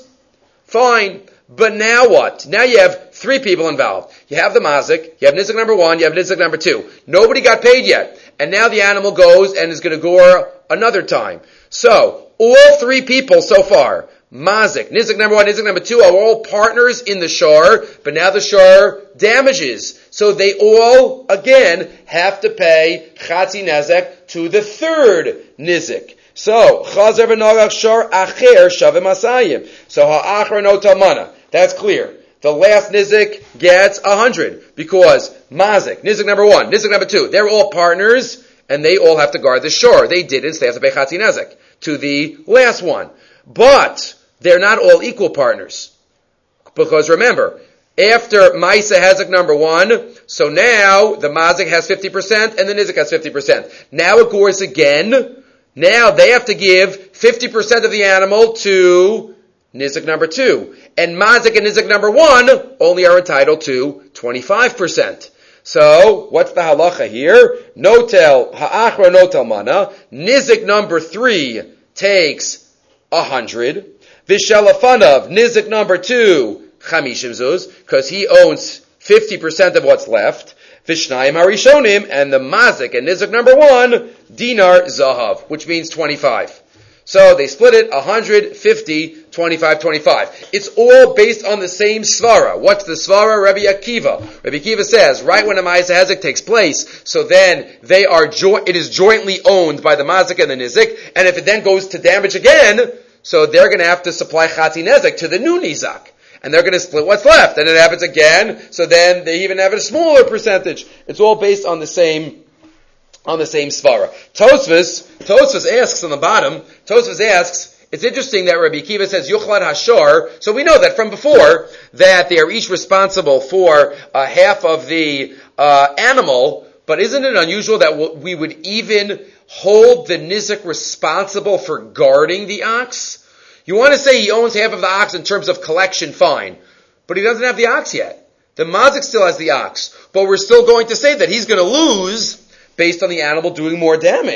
Fine. But now what? Now you have three people involved. You have the Mazik, you have Nizik number one, you have Nizik number two. Nobody got paid yet. And now the animal goes and is going to gore another time. So, all three people so far, Mazik, Nizik number one, Nizik number two are all partners in the shar, but now the shar damages. So they all, again, have to pay Chatzi Nezek to the third Nizik. So, Chazer v'nagach shar acher shavim asayim. So, ha'achar no talmana. That's clear. The last Nizik gets a hundred, because Mazik, Nizik number one, Nizik number two, they're all partners, and they all have to guard the shore. They didn't, so they have to pay Chatzi Nezek to the last one. But they're not all equal partners. Because remember, after Maisa Hezek number one, so now the Mazik has fifty percent and the Nizik has fifty percent. Now it gores again. Now they have to give fifty percent of the animal to Nizik number two. And Mazik and Nizik number one only are entitled to twenty-five percent. So, what's the halacha here? Notel, ha'achra notel mana. Nizik number three takes a hundred. Vishalafanav, Nizik number two, chamishim zuz, because he owns fifty percent of what's left. Vishnayim harishonim, and the Mazik and Nizik number one, dinar zahav, which means twenty-five. So they split it one hundred, fifty, twenty-five, twenty-five. It's all based on the same svara. What's the svara? Rabbi Akiva. Rabbi Akiva says, right when a Maisa Hezek takes place, so then they are jo- it is jointly owned by the Mazik and the Nizik, and if it then goes to damage again, so they're going to have to supply Chatzi Nezek to the new Nizak. And they're going to split what's left. And it happens again, so then they even have a smaller percentage. It's all based on the same on the same svara. Tosfos, Tosfos asks on the bottom, Tosfos asks, it's interesting that Rabbi Akiva says, Yuchlad Hashar, so we know that from before, that they are each responsible for uh, half of the uh, animal, but isn't it unusual that we would even hold the Nizik responsible for guarding the ox? You want to say he owns half of the ox in terms of collection, fine. But he doesn't have the ox yet. The Mazik still has the ox. But we're still going to say that he's going to lose based on the animal doing more damage.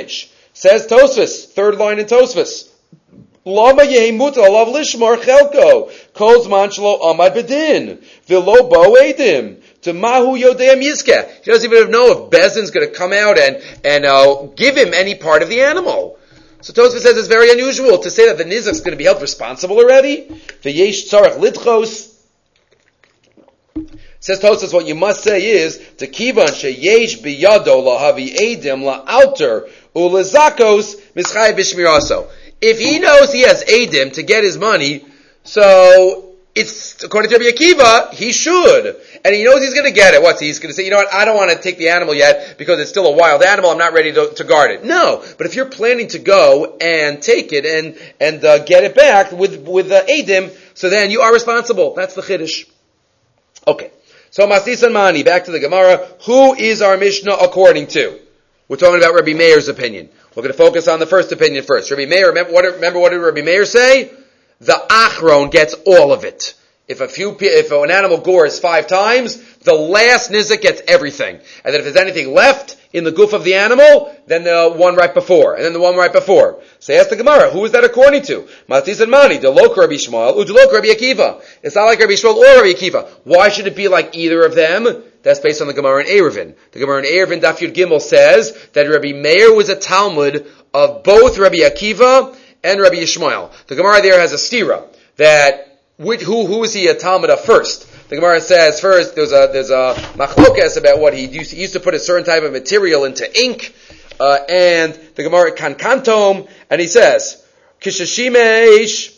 Says Tosfos, third line in Tosfos. Lama yehemut alav lishmar chelko kol zman shelo amad bedin v'lo bo edim to mahu yodei mizkeh. He doesn't even know if Bezin's going to come out and and uh, give him any part of the animal. So Tosfos says it's very unusual to say that the nizak's going to be held responsible already. V'yesh tzarech lidchos. Says Tosfos, what you must say is to kivan sheyesh biyado lahavi edim la'alter ulezakos mischay b'shmiraso. If he knows he has edim to get his money, so it's according to Rabbi Akiva, he should, and he knows he's going to get it. What's he? He's going to say, you know what? I don't want to take the animal yet because it's still a wild animal. I'm not ready to, to guard it. No, but if you're planning to go and take it and and uh, get it back with with uh, edim, so then you are responsible. That's the chiddush. Okay. So Masisan Mani, back to the Gemara. Who is our Mishnah according to? We're talking about Rabbi Meir's opinion. We're going to focus on the first opinion first. Rabbi Meir, remember what, remember what did Rabbi Meir say? The Achron gets all of it. If a few, if an animal gores five times, the last nizik gets everything. And then if there's anything left in the goof of the animal, then the one right before, and then the one right before. So ask the Gemara, who is that according to? Matis and Mani, Delok Rabbi Shmuel, Udelok Rabbi Akiva. It's not like Rabbi Shmuel or Rabbi Akiva. Why should it be like either of them? That's based on the Gemara in Eruvin. The Gemara in Eruvin, Daf Yud Gimel, says that Rabbi Meir was a Talmud of both Rabbi Akiva and Rabbi Yishmael. The Gemara there has a stira that which, who who is he a Talmud of first? The Gemara says first there's a there's a machlokas about what he used. He used to put a certain type of material into ink, uh, and the Gemara kankantom, and he says kishashimesh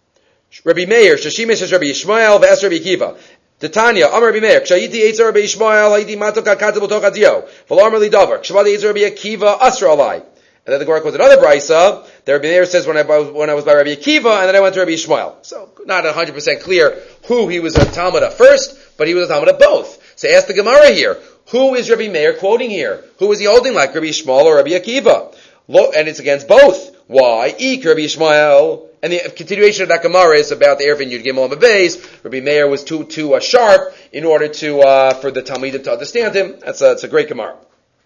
Rabbi Meir shashimesh is Rabbi Yishmael v'es Rabbi Akiva. Titania, Amar Rabbi Meir, Kshayiti Eitzer Rabbi Yishmael, Hayiti Matok HaKatzah B'toch HaDio, V'lo Amar Li Davar, Kshayiti Eitzer Rabbi Akiva, Asra Alai. And then the Gemara quotes another brisa. The Rabbi Meir says when I when I was by Rabbi Akiva, and then I went to Rabbi Yishmael. So not one hundred percent clear who he was a Talmud of first, but he was a Talmud of both. So ask the Gemara here, who is Rabbi Meir quoting here? Who is he holding like, Rabbi Yishmael or Rabbi Akiva? And it's against both. Why? Ik Rabbi Yishmael. And the continuation of that Gemara is about the Eruvin Yud Gimel Beis. Rabbi Meir was too too uh, sharp in order to uh, for the Talmidim to understand him. That's a, that's a great Gemara.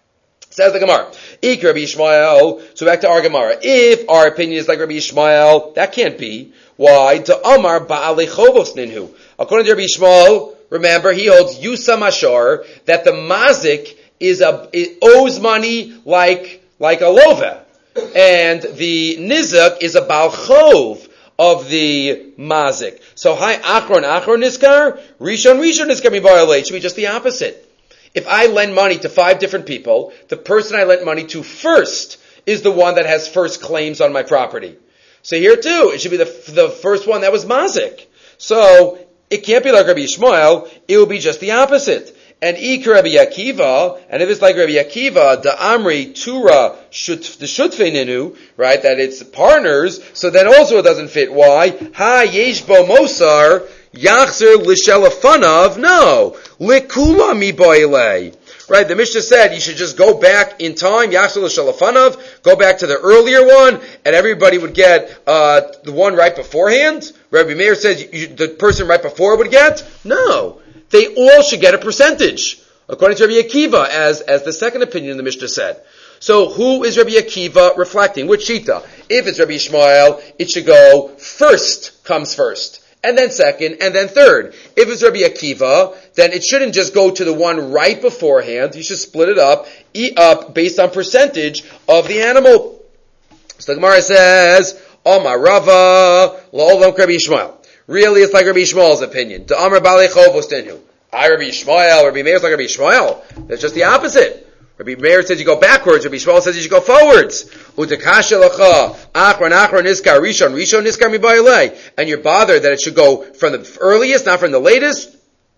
Says the Gemara, Ik Rabbi Yishmael. So back to our Gemara. If our opinion is like Rabbi Yishmael, that can't be. Why? To Amar Ba'alei Chovos Ninhu. According to Rabbi Yishmael, remember he holds Yusa Mashar that the mazik is a it owes money like like a lova. And the nizak is a bal chov of the mazik. So, hi, achron, achron niskar, rishon, rishon niskar mi violate. Should be just the opposite. If I lend money to five different people, the person I lent money to first is the one that has first claims on my property. So here too, it should be the the first one that was mazik. So, it can't be like Rabbi Yishmael, it will be just the opposite. And ik Rabbi Akiva, and if it's like Rabbi Akiva, the Amri Tura the Shutfeininu, right, that it's partners, so then also it doesn't fit. Why? Ha yesh bo mosar yachzer l'shelafanav. No, likula mi boile. Right, the Mishnah said you should just go back in time, yachzer l'shelafanav, go back to the earlier one, and everybody would get uh the one right beforehand. Rabbi Meir says you, the person right before would get. No. They all should get a percentage, according to Rabbi Akiva, as, as the second opinion the Mishnah said. So who is Rabbi Akiva reflecting? Which shita? If it's Rabbi Yishmael, it should go first comes first, and then second, and then third. If it's Rabbi Akiva, then it shouldn't just go to the one right beforehand. You should split it up, eat up based on percentage of the animal. So the Gemara says, Omar Rava, La'olam Rabbi Yishmael. Really, it's like Rabbi Yishmael's opinion. To Amar Balei Chovos Tenu. I Rabbi Yishmael, Rabbi Meir is like Rabbi Yishmael. That's just the opposite. Rabbi Meir says you go backwards. Rabbi Yishmael says you should go forwards. Utekasha lacha achron achron niskar rishon rishon niskar mibayilei. And you're bothered that it should go from the earliest, not from the latest.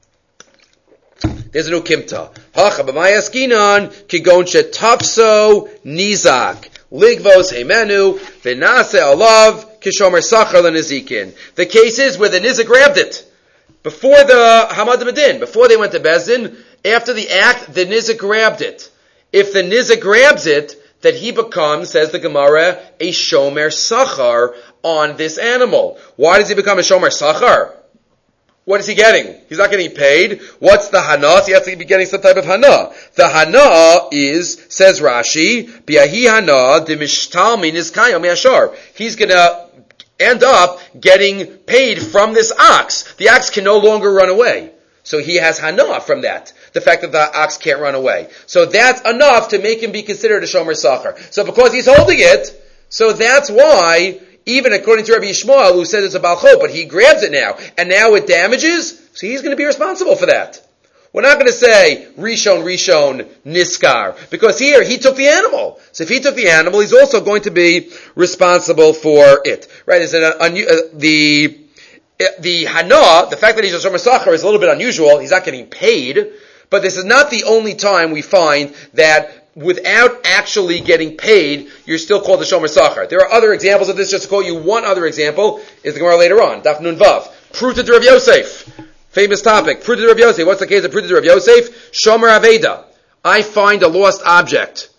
There's a new kimta. Hacha b'mayaskinan kigon shetapso nizak ligvos heimenu v'nase alav. Kishomer Sachar l'Nizikin. The case is where the Nizik grabbed it. Before the Hamad Medin, before they went to Bezdin, after the act, the Nizik grabbed it. If the Nizik grabs it, then he becomes, says the Gemara, a Shomer Sachar on this animal. Why does he become a Shomer Sachar? what is he getting? He's not getting paid. What's the hana? So he has to be getting some type of hana. The hana is, says Rashi, biahi hana de mishtalmin is kayom yashar. He's gonna end up getting paid from this ox. The ox can no longer run away. So he has hana from that. The fact that the ox can't run away. So that's enough to make him be considered a shomer sachar. So because he's holding it, so that's why, even according to Rabbi Yishmael, who said it's a balchot, but he grabs it now, and now it damages, so he's going to be responsible for that. We're not going to say Rishon, Rishon, Niskar, because here he took the animal. So if he took the animal, he's also going to be responsible for it. Right? Is it a, a, the the hana, the fact that he's a shomer sachar is a little bit unusual. He's not getting paid, but this is not the only time we find that without actually getting paid, you're still called the shomer sachar. There are other examples of this. Just to quote you one other example is the Gemara later on, Daf Nun Vav. Pruta de Rav Yosef, famous topic. Pruta de Rav Yosef. What's the case of Pruta de Rav Yosef? Shomer Aveda. I find a lost object.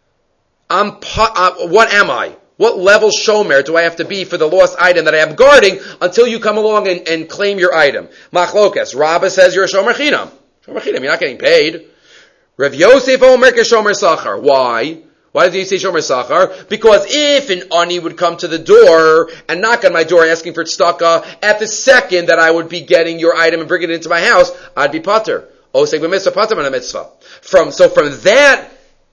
I'm uh, what am I? What level shomer do I have to be for the lost item that I am guarding until you come along and, and claim your item? Machlokas. Rabbah says you're a shomer chinam. Shomer chinam. You're not getting paid. Rav Yosef Omer Shomer Sachar. Why? Why did he say Shomer Sachar? Because if an ani would come to the door and knock on my door asking for tzedakah, at the second that I would be getting your item and bringing it into my house, I'd be pater. Oseg b'mitzvah, pater b'na mitzvah. From so from that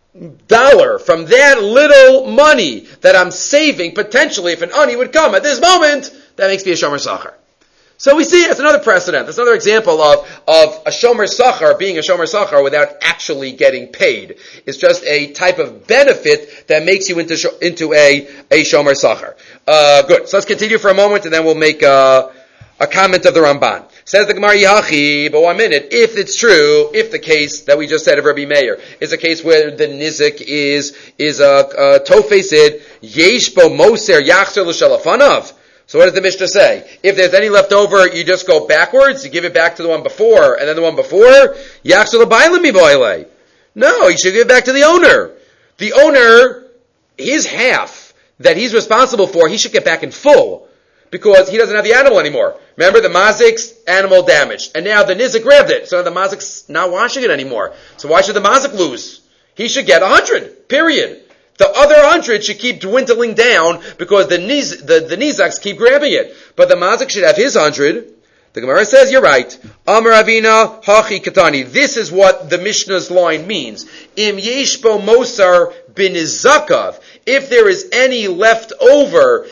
dollar, from that little money that I'm saving, potentially if an ani would come at this moment, that makes me a Shomer Sachar. So we see, that's another precedent. That's another example of, of a shomer sachar being a shomer sachar without actually getting paid. It's just a type of benefit that makes you into into a, a shomer sachar. Uh, good. So let's continue for a moment and then we'll make a, a comment of the Ramban. Says the Gemara Yachi, but one minute, if it's true, if the case that we just said of Rabbi Meir is a case where the nizik is, is a, a tofesid, yesh bo moser yachzer l'shalafanav. So what does the Mishnah say? If there's any left over, you just go backwards, you give it back to the one before, and then the one before, yachzer l'baylim miboile. No, you should give it back to the owner. The owner, his half that he's responsible for, he should get back in full, because he doesn't have the animal anymore. Remember, the mazik's animal damaged, and now the nizik grabbed it, so the mazik's not washing it anymore. So why should the mazik lose? He should get a hundred, period. The other hundred should keep dwindling down because the niz, the, the nizaks keep grabbing it. But the mazik should have his hundred. The Gemara says, you're right. Amar Avina hachi katani. This is what the Mishnah's line means. Im yeshbo mosar binizakav. If there is any left over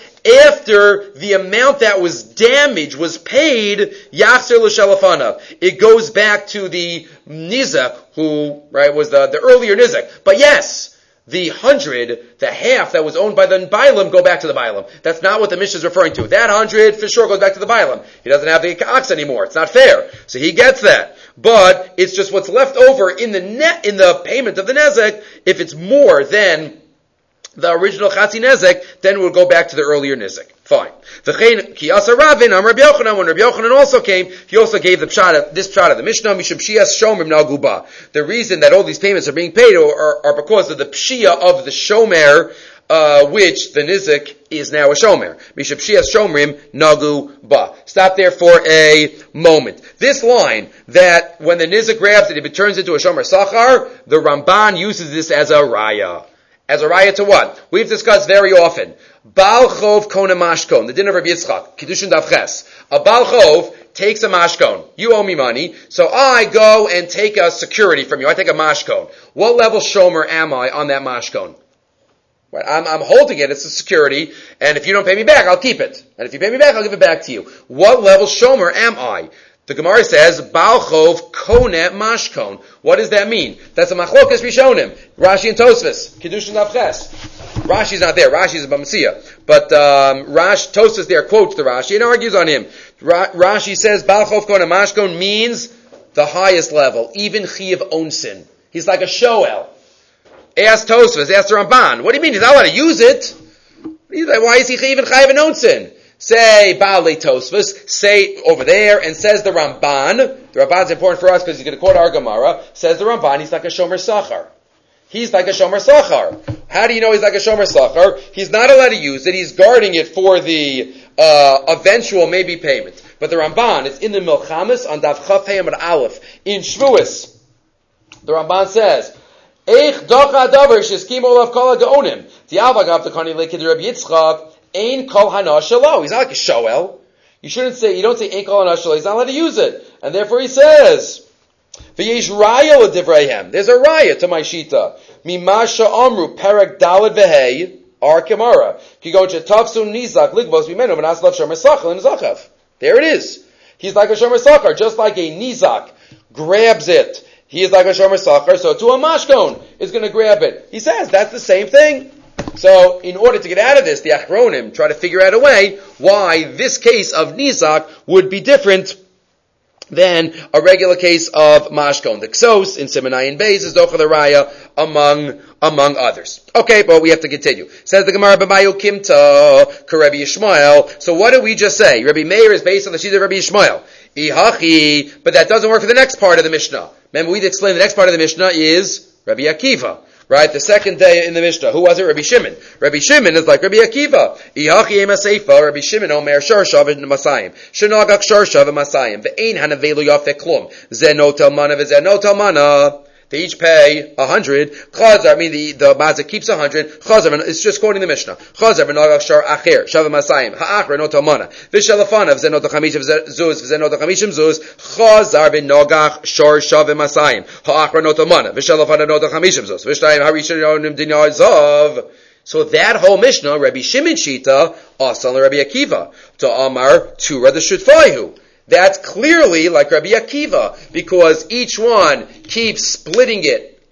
after the amount that was damaged was paid, yachzer l'shalafanav. It goes back to the nizak, who, right, was the, the earlier nizak. But yes, the hundred, the half that was owned by the Bailam, go back to the Bailam. That's not what the Mishnah is referring to. That hundred, for sure, goes back to the Bailam. He doesn't have the ox anymore. It's not fair. So he gets that. But it's just what's left over in the net, in the payment of the Nezek. If it's more than the original Chatzi Nezek, then it will go back to the earlier Nezek. Fine. V'chein ki asa Ravin, Am Rabbi Yochanan, when Rabbi Yochanan also came, he also gave the pshat, this pshat of the Mishnah, Mishum Pshias Shomer Naguba. The reason that all these payments are being paid are, are because of the Pshia of the Shomer, uh, which the Nizik is now a Shomer. Mishum Pshias Shomrim Nagu Ba. Stop there for a moment. This line, that when the Nizik grabs it, if it turns into a Shomer Sachar, the Ramban uses this as a Raya. As a raya to what? We've discussed very often. Baal Chov Kona Mashkon, the din of Rabbi Yitzchak, Kiddushin Dav Ches. A Baal Chov takes a Mashkon. You owe me money, so I go and take a security from you. I take a Mashkon. What level shomer am I on that Mashkon? Right, I'm, I'm holding it, it's a security, and if you don't pay me back, I'll keep it. And if you pay me back, I'll give it back to you. What level shomer am I? The Gemara says, Baal Chov Konet Mashkon. What does that mean? That's a Machlokas Rishonim. Rashi and Tosfos. Kiddushin Dav Ches. Rashi's not there. Rashi's a Bamasiya. But um, Rash, Tosfos there quotes the Rashi and argues on him. Ra- Rashi says, Baal Chov Konet Mashkon means the highest level. Even Chiyav Onsin. He's like a Shoel. Ask Tosfos, ask the Ramban. What do you mean? He's not allowed to use it. Why is he even Chayav and Onsin? Say Baalei Tosfos, say over there, and says the Ramban. The Ramban's important for us because he's going to quote our Gemara. Says the Ramban, he's like a Shomer Sachar. He's like a Shomer Sachar. How do you know he's like a Shomer Sachar? He's not allowed to use it. He's guarding it for the uh, eventual maybe payment. But the Ramban, it's in the Milchamis on Daf Chaf Hey Amud Aleph in Shvuos. The Ramban says, Eich docha davar sheskim olav kol ha'gaonim. Ti'ava gav tekani lekid Rabbi Yitzchak ein kol hana shalo. He's not like a shoel. You shouldn't say, you don't say ein kol hana shalo. He's not allowed to use it. And therefore he says, V'yesh raya l'divrayhem. There's a raya to my shita. Mimasha amru perek dalad v'hei ar kemara. Ki go chetafsu nizak ligvos b'menu v'naslav shomer sachal in zachav. There it is. He's like a shomer sachar, just like a nizak grabs it. He is like a shomer sachar, so to a mashkon is going to grab it. He says that's the same thing. So, in order to get out of this, the Achronim try to figure out a way why this case of nizak would be different than a regular case of mashkon. The Ksos in Simenayin Beis is Docha the Raya among among others. Okay, but we have to continue. Says the Gemara, B'mayu kimta Rabbi Yishmael. So what did we just say? Rabbi Meir is based on the sheet of Rabbi Yishmael. Ihachi, but that doesn't work for the next part of the Mishnah. Remember, we explained the next part of the Mishnah is Rabbi Akiva. Right, the second day in the Mishnah. Who was it? Rabbi Shimon. Rabbi Shimon is like Rabbi Akiva. Ihachi ema seifa, Rabbi Shimon omer sharshav and masayim. Shenagak sharshav and masayim. Ve'ein hanavelu yafek klum. Zeno talmana v'zeno talmana. They each pay a hundred. Chazar, I mean the, the Mazah keeps a hundred. Chazar, it's just quoting the Mishnah. Chazar v'nagach shar acher, shav masayim. Ha'achra no talmana. V'shalafanav zeno tachamishim zuz, v'zeno tachamishim zuz. Chazar v'nagach shar shav masayim. Ha'achra no talmana. V'shalafanav no tachamishim zuz. V'shtayim harishonim dinar zav. So that whole Mishnah, Rabbi Shimon Shita, asal Rabbi Akiva. To Amar, Tura the Shutfayu. That's clearly like Rabbi Akiva, because each one keeps splitting it.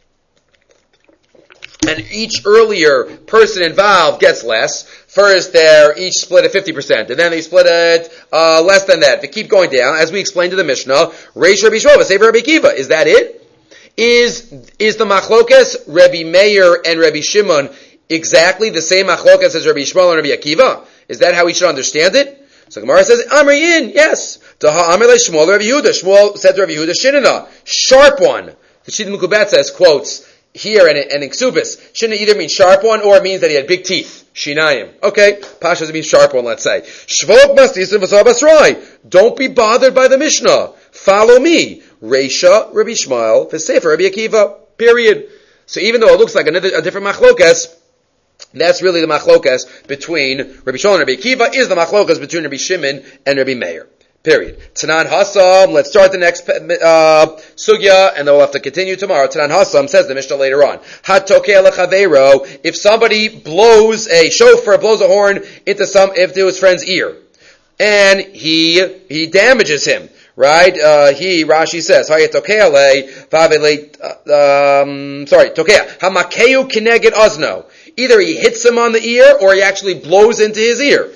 And each earlier person involved gets less. First, they're each split at fifty percent, and then they split it uh, less than that. They keep going down, as we explained to the Mishnah. Reish Rabbi Shmuel, Sefer Rabbi Akiva. Is that it? Is is the machlokes Rabbi Meir and Rabbi Shimon exactly the same machlokes as Rabbi Shmuel and Rabbi Akiva? Is that how we should understand it? So Gemara says, Amriyin, yes. Taha Amr le Shmuel Rabbi Yehuda. Shmuel said to Rabbi Yehuda, Shinana, sharp one. The Shita Mekubat says, quotes, here and, and in Ksubis, Shina either means sharp one or it means that he had big teeth. Shinayim. Okay, Pasha doesn't mean sharp one, let's say. Shvok Mastis and Vasar Basrai. Don't be bothered by the Mishnah. Follow me. Reisha, Rabbi Shmuel, V'Sefer Rabbi Akiva. Period. So even though it looks like another, a different machlokas, that's really the machlokas between Rabbi Shmuel and Rabbi Akiva, is the machlokas between Rabbi Shimon and Rabbi Meir. Period. Tanan Hassam, let's start the next uh, sugya, and then we'll have to continue tomorrow. Tanan Hassam says the Mishnah later on. Hatokeh lechavero, if somebody blows a shofar, blows a horn into some, into his friend's ear, and he, he damages him. Right? Uh, he, Rashi says, um, sorry, Tokea, Hamakeu kineged ozno. Either he hits him on the ear, or he actually blows into his ear.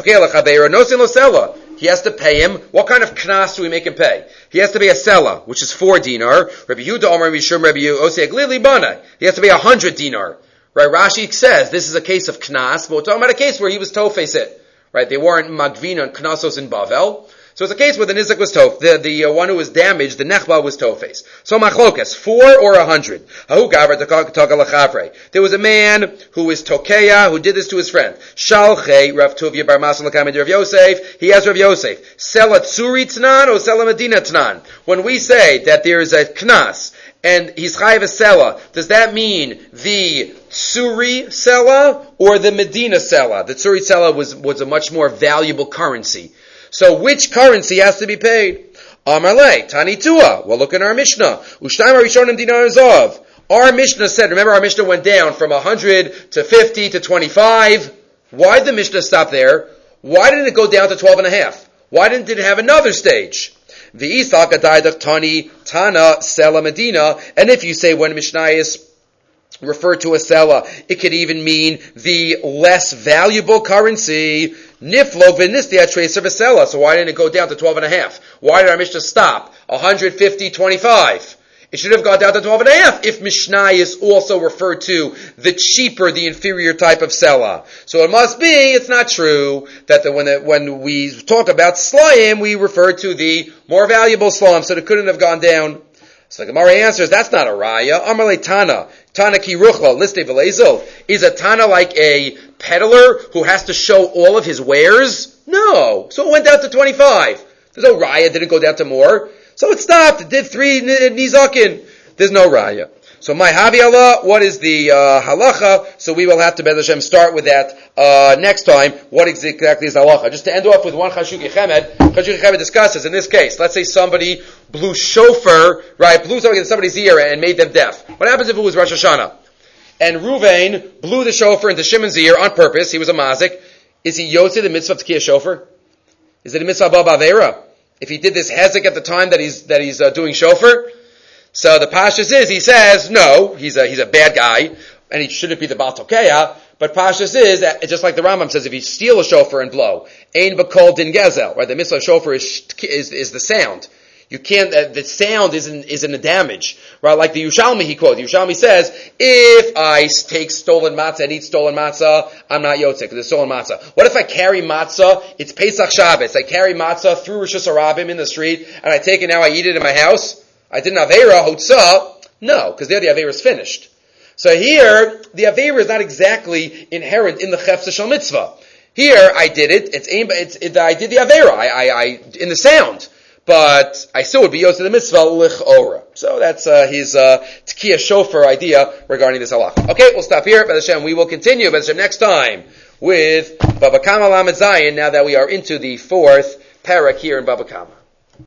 He has to pay him. What kind of knas do we make him pay? He has to pay a sela, which is four dinar. Rabbi Yehuda Omer Mishum Rabbi Yosei Glili Bana. He has to pay a hundred dinar. Right? Rashi says this is a case of knas, but we're talking about a case where he was tofes it. Right? They weren't magvin on knasos in Bavel. So it's a case where the nizak was tof, the, the uh, one who was damaged, the nechba was tofes. So machlokas, four or a hundred. There was a man who was tokeya, who did this to his friend. Shalche, Rav Tuvia bar Masan l'kamid Rav Yosef, he asked Rav Yosef, sell a tsuri tnan or sell a medina tnan? When we say that there is a knas, and he's chayiv a sela, does that mean the tsuri sela or the medina sela? The tsuri sela was, was a much more valuable currency. So which currency has to be paid? Amarle, Tani Tua. Well, look in our Mishnah. Ushtaim Arishonim Dinar Zav. Our Mishnah said, remember our Mishnah went down from one hundred to fifty to twenty-five. Why did the Mishnah stop there? Why didn't it go down to twelve and a half? Why didn't it have another stage? The Isak Adaidak Tani Tana Sela Medina. And if you say when Mishnah is referred to a sela, it could even mean the less valuable currency. Niflo v'nistia tracer v'sela. So why didn't it go down to twelve and a half? Why did our Mishnah stop? one hundred fifty, twenty-five. It should have gone down to twelve and a half if Mishnah is also referred to the cheaper, the inferior type of sela. So it must be, it's not true, that the, when, the, when we talk about slayim, we refer to the more valuable slayim, so it couldn't have gone down. So the Gemara answers, that's not a raya. Amarle Tana. Tana ki ruchla, liste v'lezel. Is a Tana like a peddler who has to show all of his wares? No. So it went down to twenty-five. There's no raya. It didn't go down to more. So it stopped. It did three nizakin. There's no raya. So my Havi Allah, what is the uh, halacha? So we will have to, Bez Hashem, start with that uh, next time. What exactly is halacha? Just to end off with one Chashuki Chemed, Chashuki Chemed discusses, in this case, let's say somebody blew shofar, right, blew something in somebody's ear and made them deaf. What happens if it was Rosh Hashanah? And Ruvain blew the shofar into Shimon's ear on purpose, he was a mazik. Is he yotze the mitzvah of Tkiyah shofar? Is it a mitzvah Bab Avera? If he did this hezek at the time that he's, that he's uh, doing shofar? So the Pashas is, he says, no, he's a, he's a bad guy, and he shouldn't be the Baal Tokeya, but Pashas is, just like the Rambam says, if you steal a shofar and blow, Ein B'kol Din Gezel, right, the mitzvah of shofar is, is, is the sound. You can't, uh, the sound isn't, isn't a damage, right, like the Yushalmi he quotes, Yushalmi says, if I take stolen matzah and eat stolen matzah, I'm not yotzek, because it's stolen matzah. What if I carry matzah, it's Pesach Shabbos, I carry matzah through Rosh Hashanah in the street, and I take it now, I eat it in my house? I did an Aveira, Hotzah. No, because there the Aveira is finished. So here, the Aveira is not exactly inherent in the Chefza Shel Mitzvah. Here, I did it, it's, it's it, I did the Aveira, I, I, I, in the sound. But I still would be Yotze the Mitzvah, Lich Ora. So that's uh, his uh, Tkiyah Shofar idea regarding this halacha. Okay, we'll stop here. Bez Hashem, we will continue, Bez Hashem, next time with Baba Kama Lamed Zayin, now that we are into the fourth parak here in Baba Kama.